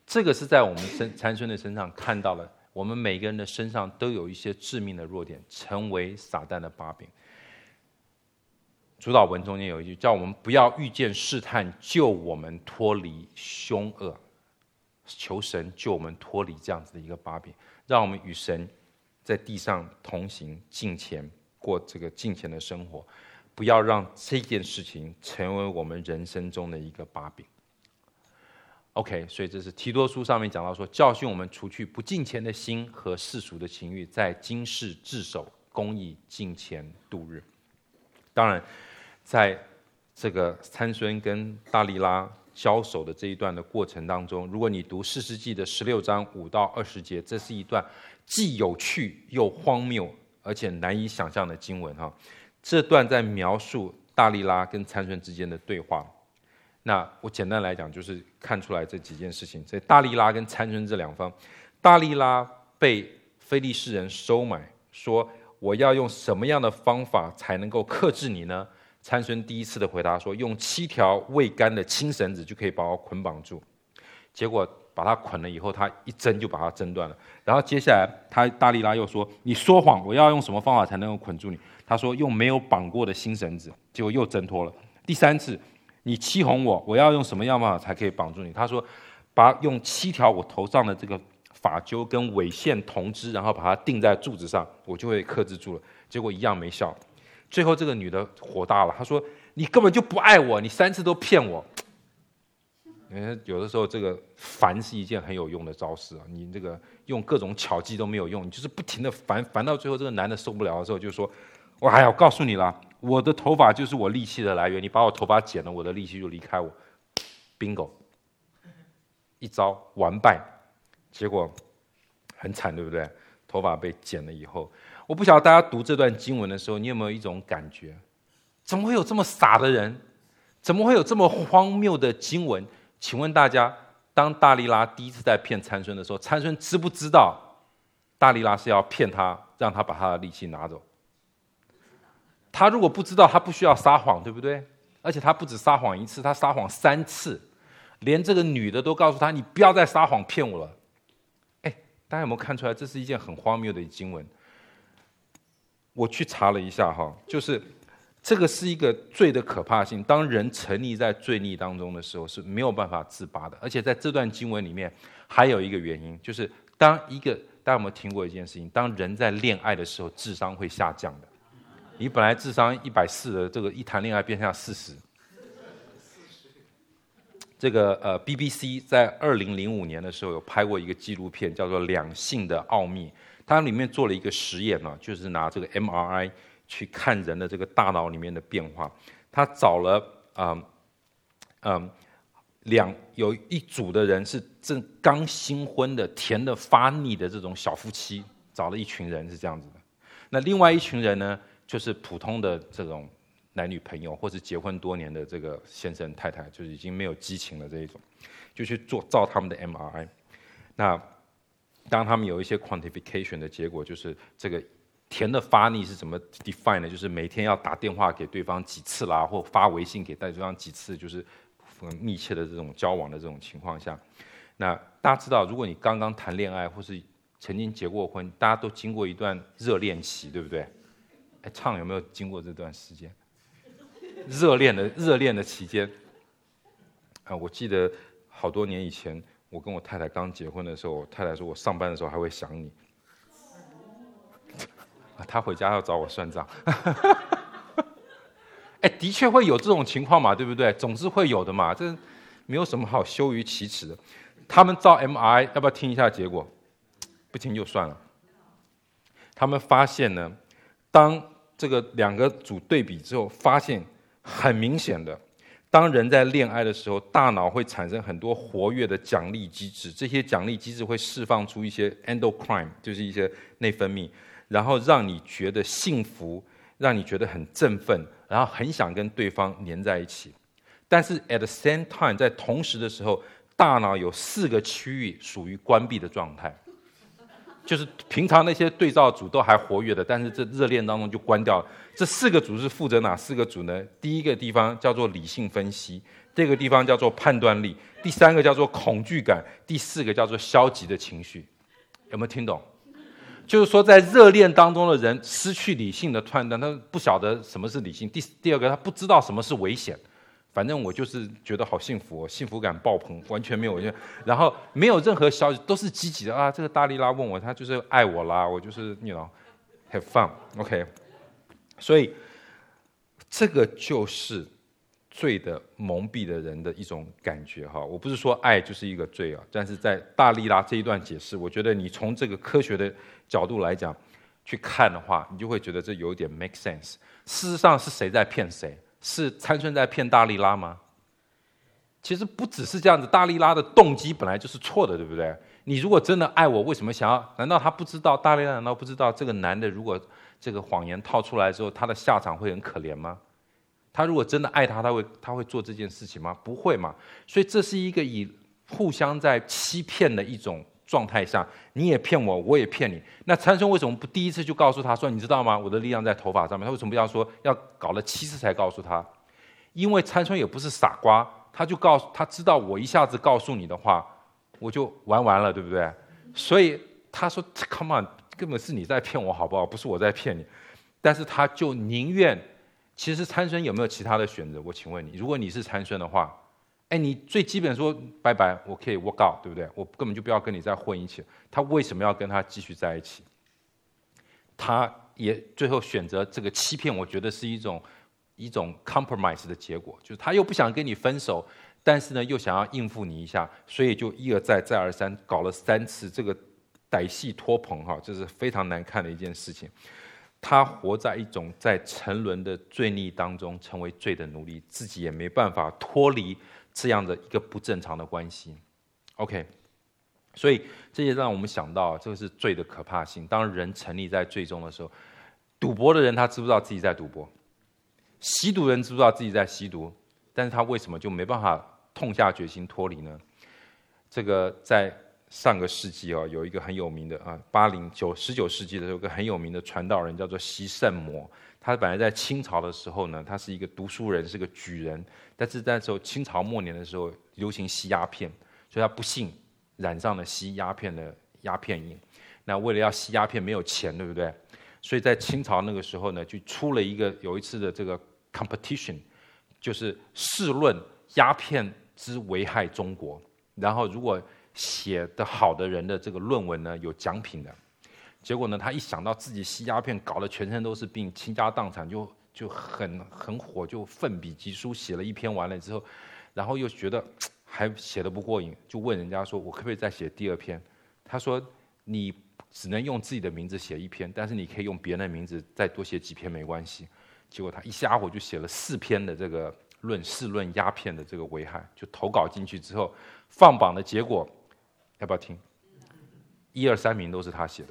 这个是在我们身参孙的身上看到了，我们每个人的身上都有一些致命的弱点，成为撒旦的把柄。主导文中间有一句，叫我们不要遇见试探，救我们脱离凶恶。求神救我们脱离这样子的一个把柄，让我们与神在地上同行，敬虔，过这个敬虔的生活，不要让这件事情成为我们人生中的一个把柄。OK， 所以这是提多书上面讲到说，教训我们除去不敬虔的心和世俗的情欲，在今世自守公义，敬虔度日。当然，在这个参孙跟大利拉交手的这一段的过程当中，如果你读士师记的十六章五到二十节，这是一段既有趣又荒谬而且难以想象的经文哈。这段在描述大利拉跟参孙之间的对话。那我简单来讲，就是看出来这几件事情。所以大利拉跟参孙这两方，大利拉被非利士人收买，说我要用什么样的方法才能够克制你呢？参孙第一次的回答说，用七条未干的青绳子就可以把我捆绑住。结果把他捆了以后，他一挣就把他挣断了。然后接下来他大利拉又说，你说谎，我要用什么方法才能够捆住你？他说用没有绑过的新绳子，结果又挣脱了。第三次，你欺哄我，我要用什么样方法才可以绑住你？他说把用七条我头上的这个发揪跟纬线同支，然后把它钉在柱子上，我就会克制住了。结果一样没效。最后这个女的火大了，她说你根本就不爱我，你三次都骗我。有的时候这个烦是一件很有用的招式啊，你这个用各种巧计都没有用，你就是不停的烦，烦到最后这个男的受不了的时候就说，我还要告诉你啦，我的头发就是我力气的来源，你把我头发剪了，我的力气就离开我。 bingo， 一招完败。结果很惨，对不对？头发被剪了以后，我不晓得大家读这段经文的时候，你有没有一种感觉，怎么会有这么傻的人，怎么会有这么荒谬的经文？请问大家，当大利拉第一次在骗参孙的时候，参孙知不知道大利拉是要骗他，让他把他的力气拿走？他如果不知道，他不需要撒谎，对不对？而且他不止撒谎一次，他撒谎三次，连这个女的都告诉他，你不要再撒谎骗我了。哎，大家有没有看出来，这是一件很荒谬的经文？我去查了一下哈，就是这个是一个罪的可怕性。当人沉溺在罪孽当中的时候，是没有办法自拔的。而且在这段经文里面，还有一个原因，就是当一个大家有没有听过一件事情？当人在恋爱的时候，智商会下降的。你本来智商一百四的，这个一谈恋爱变成四十。这个呃 B B C 在二零零五年的时候有拍过一个纪录片，叫做《两性的奥秘》。它里面做了一个实验呢，就是拿这个 M R I 去看人的这个大脑里面的变化。他找了嗯嗯两有一组的人是正刚新婚的、甜的发腻的这种小夫妻，找了一群人是这样子的。那另外一群人呢，就是普通的这种男女朋友，或是结婚多年的这个先生太太，就是已经没有激情了这一种，就去做照他们的 M R I。那当他们有一些 quantification 的结果，就是这个甜的发腻是怎么 define 呢？就是每天要打电话给对方几次啦，或发微信给对方几次，就是密切的这种交往的这种情况下。那大家知道，如果你刚刚谈恋爱，或是曾经结过婚，大家都经过一段热恋期，对不对？哎，唱有没有经过这段时间？热恋的热恋的期间，啊，我记得好多年以前，我跟我太太刚结婚的时候，我太太说我上班的时候还会想你，她回家要找我算账。哎，的确会有这种情况嘛，对不对？总是会有的嘛，这没有什么好羞于启齿的。他们照 M R I， 要不要听一下结果？不听就算了。他们发现呢，当这个两个组对比之后，发现很明显的，当人在恋爱的时候，大脑会产生很多活跃的奖励机制，这些奖励机制会释放出一些 endocrine， 就是一些内分泌，然后让你觉得幸福，让你觉得很振奋，然后很想跟对方黏在一起。但是 at the same time， 在同时的时候，大脑有四个区域属于关闭的状态。就是平常那些对照组都还活跃的，但是这热恋当中就关掉了。这四个组是负责哪四个组呢？第一个地方叫做理性分析， 这个地方叫做判断力，第三个叫做恐惧感，第四个叫做消极的情绪。有没有听懂？就是说在热恋当中的人失去理性的判断，他不晓得什么是理性。第第二个，他不知道什么是危险。反正我就是觉得好幸福哦，幸福感爆棚，完全没有，然后没有任何消息，都是积极的啊。这个大力拉问我，他就是爱我啦，我就是 you know have fun，OK、okay。所以这个就是罪的蒙蔽的人的一种感觉哈。我不是说爱就是一个罪啊，但是在大力拉这一段解释，我觉得你从这个科学的角度来讲去看的话，你就会觉得这有点 make sense。事实上是谁在骗谁？是参孙在骗大力拉吗？其实不只是这样子，大力拉的动机本来就是错的，对不对？你如果真的爱我，为什么想要？难道他不知道？大力拉难道不知道这个男的如果这个谎言套出来之后，他的下场会很可怜吗？他如果真的爱他，他会他会做这件事情吗？不会嘛。所以这是一个以互相在欺骗的一种状态下，你也骗我，我也骗你。那参孙为什么不第一次就告诉他说，你知道吗？我的力量在头发上面。他为什么要说要搞了七次才告诉他？因为参孙也不是傻瓜，他就告诉他知道我一下子告诉你的话，我就玩完了，对不对？所以他说 ，Come on， 根本是你在骗我，好不好？不是我在骗你。但是他就宁愿，其实参孙有没有其他的选择？我请问你，如果你是参孙的话。哎，你最基本说拜拜，我可以 walk out， 对不对？我根本就不要跟你再混一起。他为什么要跟他继续在一起？他也最后选择这个欺骗，我觉得是一种一种 compromise 的结果，就是他又不想跟你分手，但是呢又想要应付你一下，所以就一而再再而三搞了三次这个歹戏拖棚哈，这是非常难看的一件事情。他活在一种在沉沦的罪孽当中，成为罪的奴隶，自己也没办法脱离这样的一个不正常的关系 ，OK， 所以这也让我们想到，这个是罪的可怕性。当人沉溺在罪中的时候，赌博的人他知不知道自己在赌博？吸毒人知不知道自己在吸毒？但是他为什么就没办法痛下决心脱离呢？这个在上个世纪啊，有一个很有名的啊，八零九十九世纪的时候，有个很有名的传道人叫做习圣魔。他本来在清朝的时候呢，他是一个读书人，是个举人。但是那时候清朝末年的时候，流行吸鸦片，所以他不幸染上了吸鸦片的鸦片瘾。那为了要吸鸦片，没有钱，对不对？所以在清朝那个时候呢，就出了一个有一次的这个 competition， 就是试论鸦片之危害中国。然后如果写得好的人的这个论文呢，有奖品的。结果呢，他一想到自己吸鸦片搞得全身都是病，倾家荡产，就就很很火，就奋笔疾书写了一篇完了之后，然后又觉得还写得不过瘾，就问人家说：“我可不可以再写第二篇？”他说：“你只能用自己的名字写一篇，但是你可以用别人的名字再多写几篇，没关系。”结果他一下午就写了四篇的这个论试论鸦片的这个危害，就投稿进去之后，放榜的结果要不要听？一二三名都是他写的。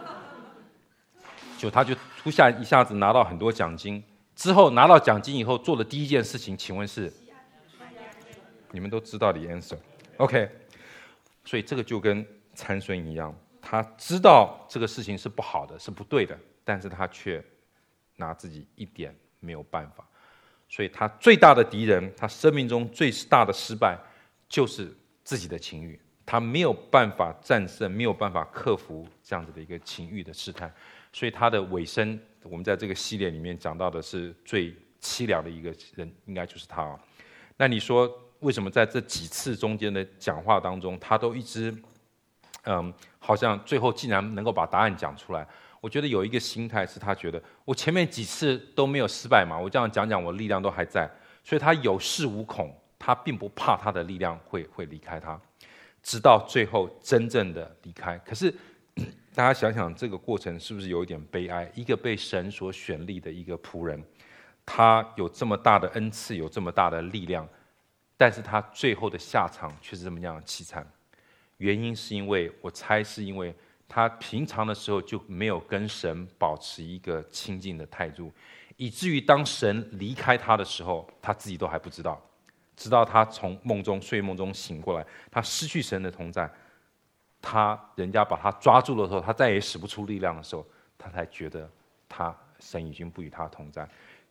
就他就突下一下子拿到很多奖金，之后拿到奖金以后做的第一件事情，请问是？你们都知道的 answer，OK， 所以这个就跟参孙一样，他知道这个事情是不好的，是不对的，但是他却拿自己一点没有办法，所以他最大的敌人，他生命中最大的失败，就是自己的情欲。他没有办法战胜，没有办法克服这样子的一个情欲的试探，所以他的尾声，我们在这个系列里面讲到的是最凄凉的一个人，应该就是他啊。那你说为什么在这几次中间的讲话当中，他都一直，嗯，好像最后竟然能够把答案讲出来？我觉得有一个心态是他觉得我前面几次都没有失败嘛，我这样讲讲，我力量都还在，所以他有恃无恐，他并不怕他的力量会会离开他。直到最后真正的离开，可是大家想想，这个过程是不是有一点悲哀？一个被神所选立的一个仆人，他有这么大的恩赐，有这么大的力量，但是他最后的下场却是这么样凄惨。原因是因为，我猜是因为他平常的时候就没有跟神保持一个亲近的态度，以至于当神离开他的时候，他自己都还不知道。直到他从梦中睡梦中醒过来，他失去神的同在，他人家把他抓住的时候，他再也使不出力量的时候，他才觉得他神已经不与他同在。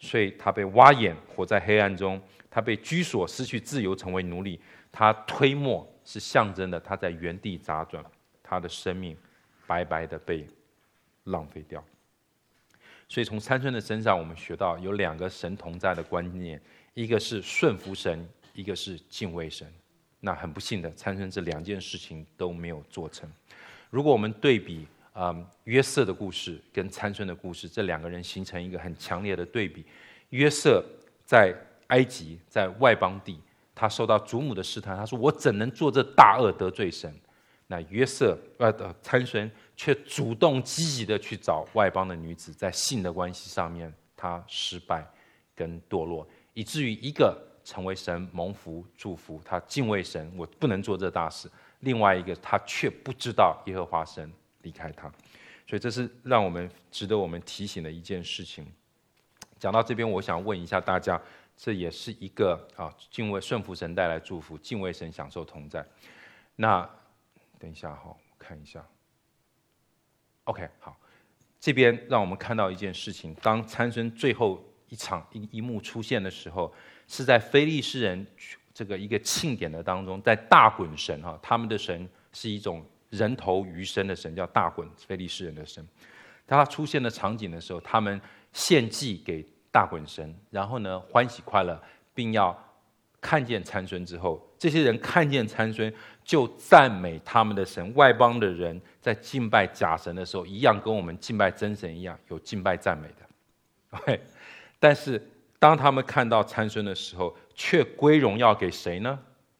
所以他被挖眼，活在黑暗中；他被居所，失去自由，成为奴隶。他推磨是象征的他在原地打转，他的生命白白的被浪费掉。所以从参孙的身上，我们学到有两个神同在的观念，一个是顺服神，一个是敬畏神。那很不幸的，参孙这两件事情都没有做成。如果我们对比嗯，约瑟的故事跟参孙的故事，这两个人形成一个很强烈的对比。约瑟在埃及，在外邦地，他受到祖母的试探，他说：“我怎能做这大恶得罪神？”那约瑟呃参孙却主动积极的去找外邦的女子，在性的关系上面，他失败跟堕落，以至于一个成为神蒙福祝福，他敬畏神，我不能做这大事；另外一个他却不知道耶和华神离开他，所以这是让我们值得我们提醒的一件事情。讲到这边，我想问一下大家，这也是一个啊敬畏顺服神带来祝福，敬畏神享受同在。那等一下哈，我看一下。OK， 好，这边让我们看到一件事情：当参孙最后一场一一幕出现的时候，是在非利士人这个一个庆典的当中，在大衮神哈，他们的神是一种人头鱼身的神，叫大衮，非利士人的神。当他出现的场景的时候，他们献祭给大衮神，然后呢欢喜快乐，并要看见参孙之后，这些人看见参孙就赞美他们的神。外邦的人在敬拜假神的时候，一样跟我们敬拜真神一样，有敬拜赞美的。Okay? 但是当他们看到参孙的时候，却归荣耀给谁呢？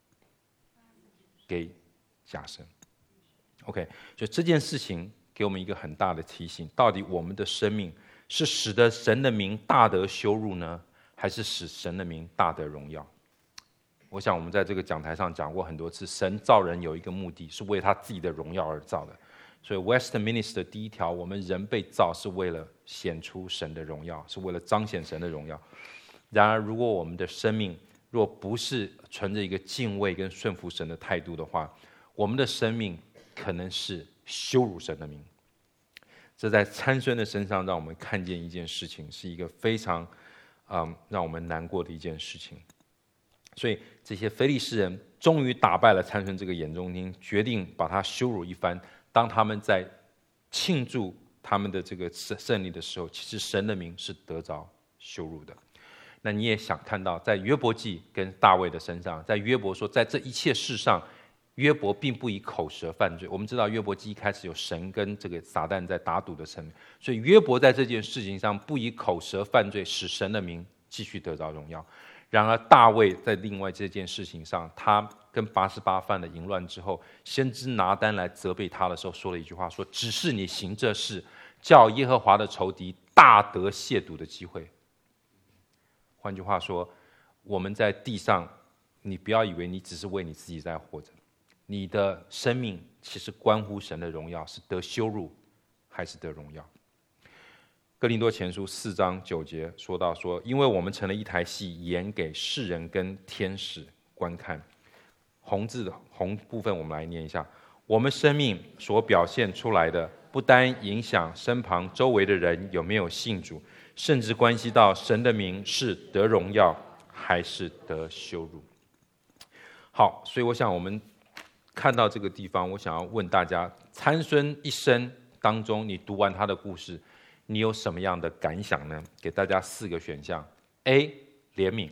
给假神。OK， 所以这件事情给我们一个很大的提醒：到底我们的生命是使得神的名大得羞辱呢，还是使神的名大得荣耀？我想我们在这个讲台上讲过很多次，神造人有一个目的，是为他自己的荣耀而造的。所以 Westminster 第一条，我们人被造是为了显出神的荣耀，是为了彰显神的荣耀。然而如果我们的生命若不是存着一个敬畏跟顺服神的态度的话，我们的生命可能是羞辱神的名。这在参孙的身上让我们看见一件事情，是一个非常、嗯、让我们难过的一件事情。所以这些非利士人终于打败了参孙这个眼中钉，决定把他羞辱一番。当他们在庆祝他们的这个胜利的时候，其实神的名是得着羞辱的。那你也想看到，在约伯记跟大卫的身上，在约伯说，在这一切事上，约伯并不以口舌犯罪。我们知道约伯记一开始有神跟这个撒旦在打赌的层面，所以约伯在这件事情上不以口舌犯罪，使神的名继续得着荣耀。然而大卫在另外这件事情上，他跟八十八犯了淫乱之后，先知拿单来责备他的时候，说了一句话，说：“只是你行这事，叫耶和华的仇敌大得亵渎的机会。”换句话说，我们在地上，你不要以为你只是为你自己在活着，你的生命其实关乎神的荣耀，是得羞辱还是得荣耀。哥林多前书四章九节说到说，因为我们成了一台戏，演给世人跟天使观看。红字的红部分我们来念一下：我们生命所表现出来的，不单影响身旁周围的人有没有信主，甚至关系到神的名是得荣耀还是得羞辱。好，所以我想我们看到这个地方，我想要问大家，参孙一生当中，你读完他的故事，你有什么样的感想呢？给大家四个选项 ：A. 怜悯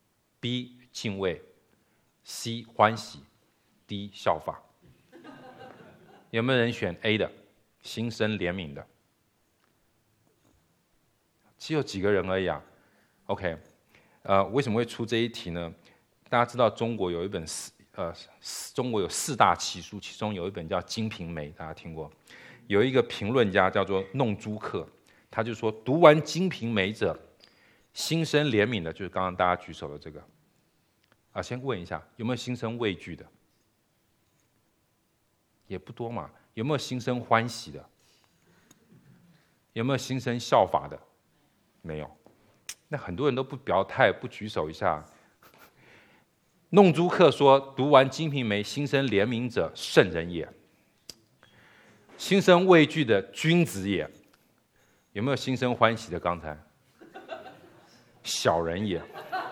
B. 敬畏 C. 欢喜 D. 效法。有没有人选 A 的？心生怜悯的？只有几个人而已啊。OK， 呃，为什么会出这一题呢？大家知道中国有一本四呃，中国有四大奇书，其中有一本叫《金瓶梅》，大家听过？有一个评论家叫做弄珠客，他就说，读完《金瓶梅》者，心生怜悯的，就是刚刚大家举手的这个。啊，先问一下，有没有心生畏惧的？也不多嘛。有没有心生欢喜的？有没有心生效法的？没有。那很多人都不表态，不举手一下。弄珠客说，读完《金瓶梅》，心生怜悯者，圣人也；心生畏惧的，君子也。有没有心生欢喜的？刚才小人也。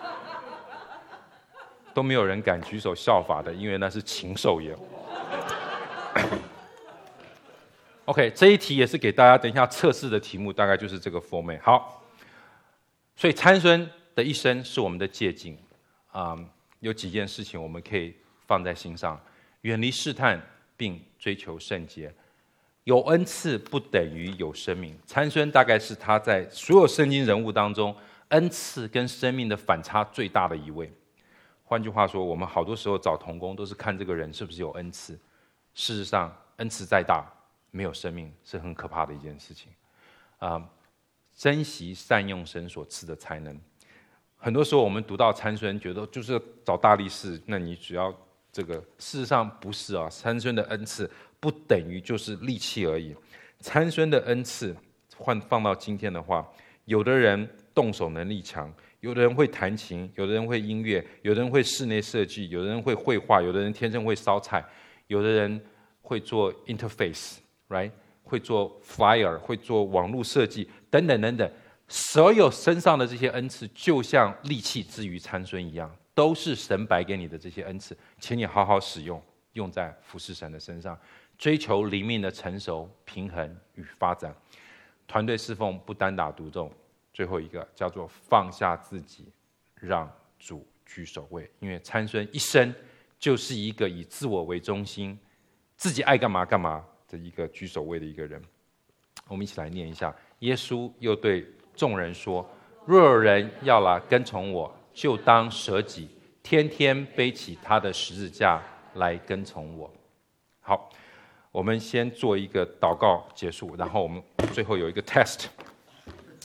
都没有人敢举手效法的，因为那是禽兽也。OK， 这一题也是给大家等一下测试的题目，大概就是这个 format。好，所以参孙的一生是我们的借鉴啊、嗯，有几件事情我们可以放在心上：远离试探，并追求圣洁。有恩赐不等于有生命。参孙大概是他在所有圣经人物当中，恩赐跟生命的反差最大的一位。换句话说，我们好多时候找同工都是看这个人是不是有恩赐。事实上，恩赐再大，没有生命是很可怕的一件事情。啊、呃，珍惜善用神所赐的才能。很多时候我们读到参孙，觉得就是找大力士，那你只要这个。事实上不是啊，参孙的恩赐不等于就是力气而已。参孙的恩赐换放到今天的话，有的人动手能力强。有的人会弹琴，有的人会音乐，有的人会室内设计，有的人会绘画，有的人天生会烧菜，有的人会做 interface，right？ 会做 flyer， 会做网络设计，等等等等。所有身上的这些恩赐，就像利器之于参孙一样，都是神白给你的这些恩赐，请你好好使用，用在服侍神的身上，追求灵命的成熟、平衡与发展。团队侍奉不单打独斗。最后一个叫做放下自己，让主居首位。因为参孙一生就是一个以自我为中心，自己爱干嘛干嘛的一个居首位的一个人。我们一起来念一下：耶稣又对众人说：若有人要来跟从我，就当舍己，天天背起他的十字架来跟从我。好，我们先做一个祷告结束，然后我们最后有一个 test。啊、um, ，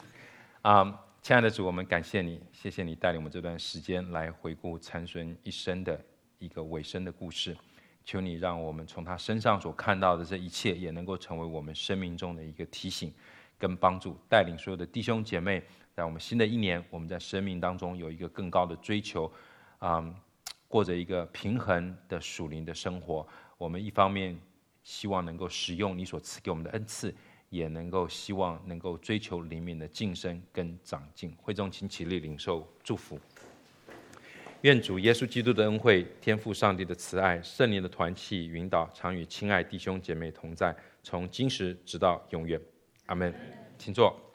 亲爱的主，我们感谢你，谢谢你带领我们这段时间来回顾参孙一生的一个尾声的故事。求你让我们从他身上所看到的这一切，也能够成为我们生命中的一个提醒跟帮助，带领所有的弟兄姐妹，在我们新的一年，我们在生命当中有一个更高的追求，啊、um, ，过着一个平衡的属灵的生活。我们一方面希望能够使用你所赐给我们的恩赐，也能够希望能够追求灵命的晋升跟长进。会众请起立领受祝福。愿主耶稣基督的恩惠、天父上帝的慈爱、圣灵的团契引导，常与亲爱弟兄姐妹同在，从今时直到永远。阿们。请坐。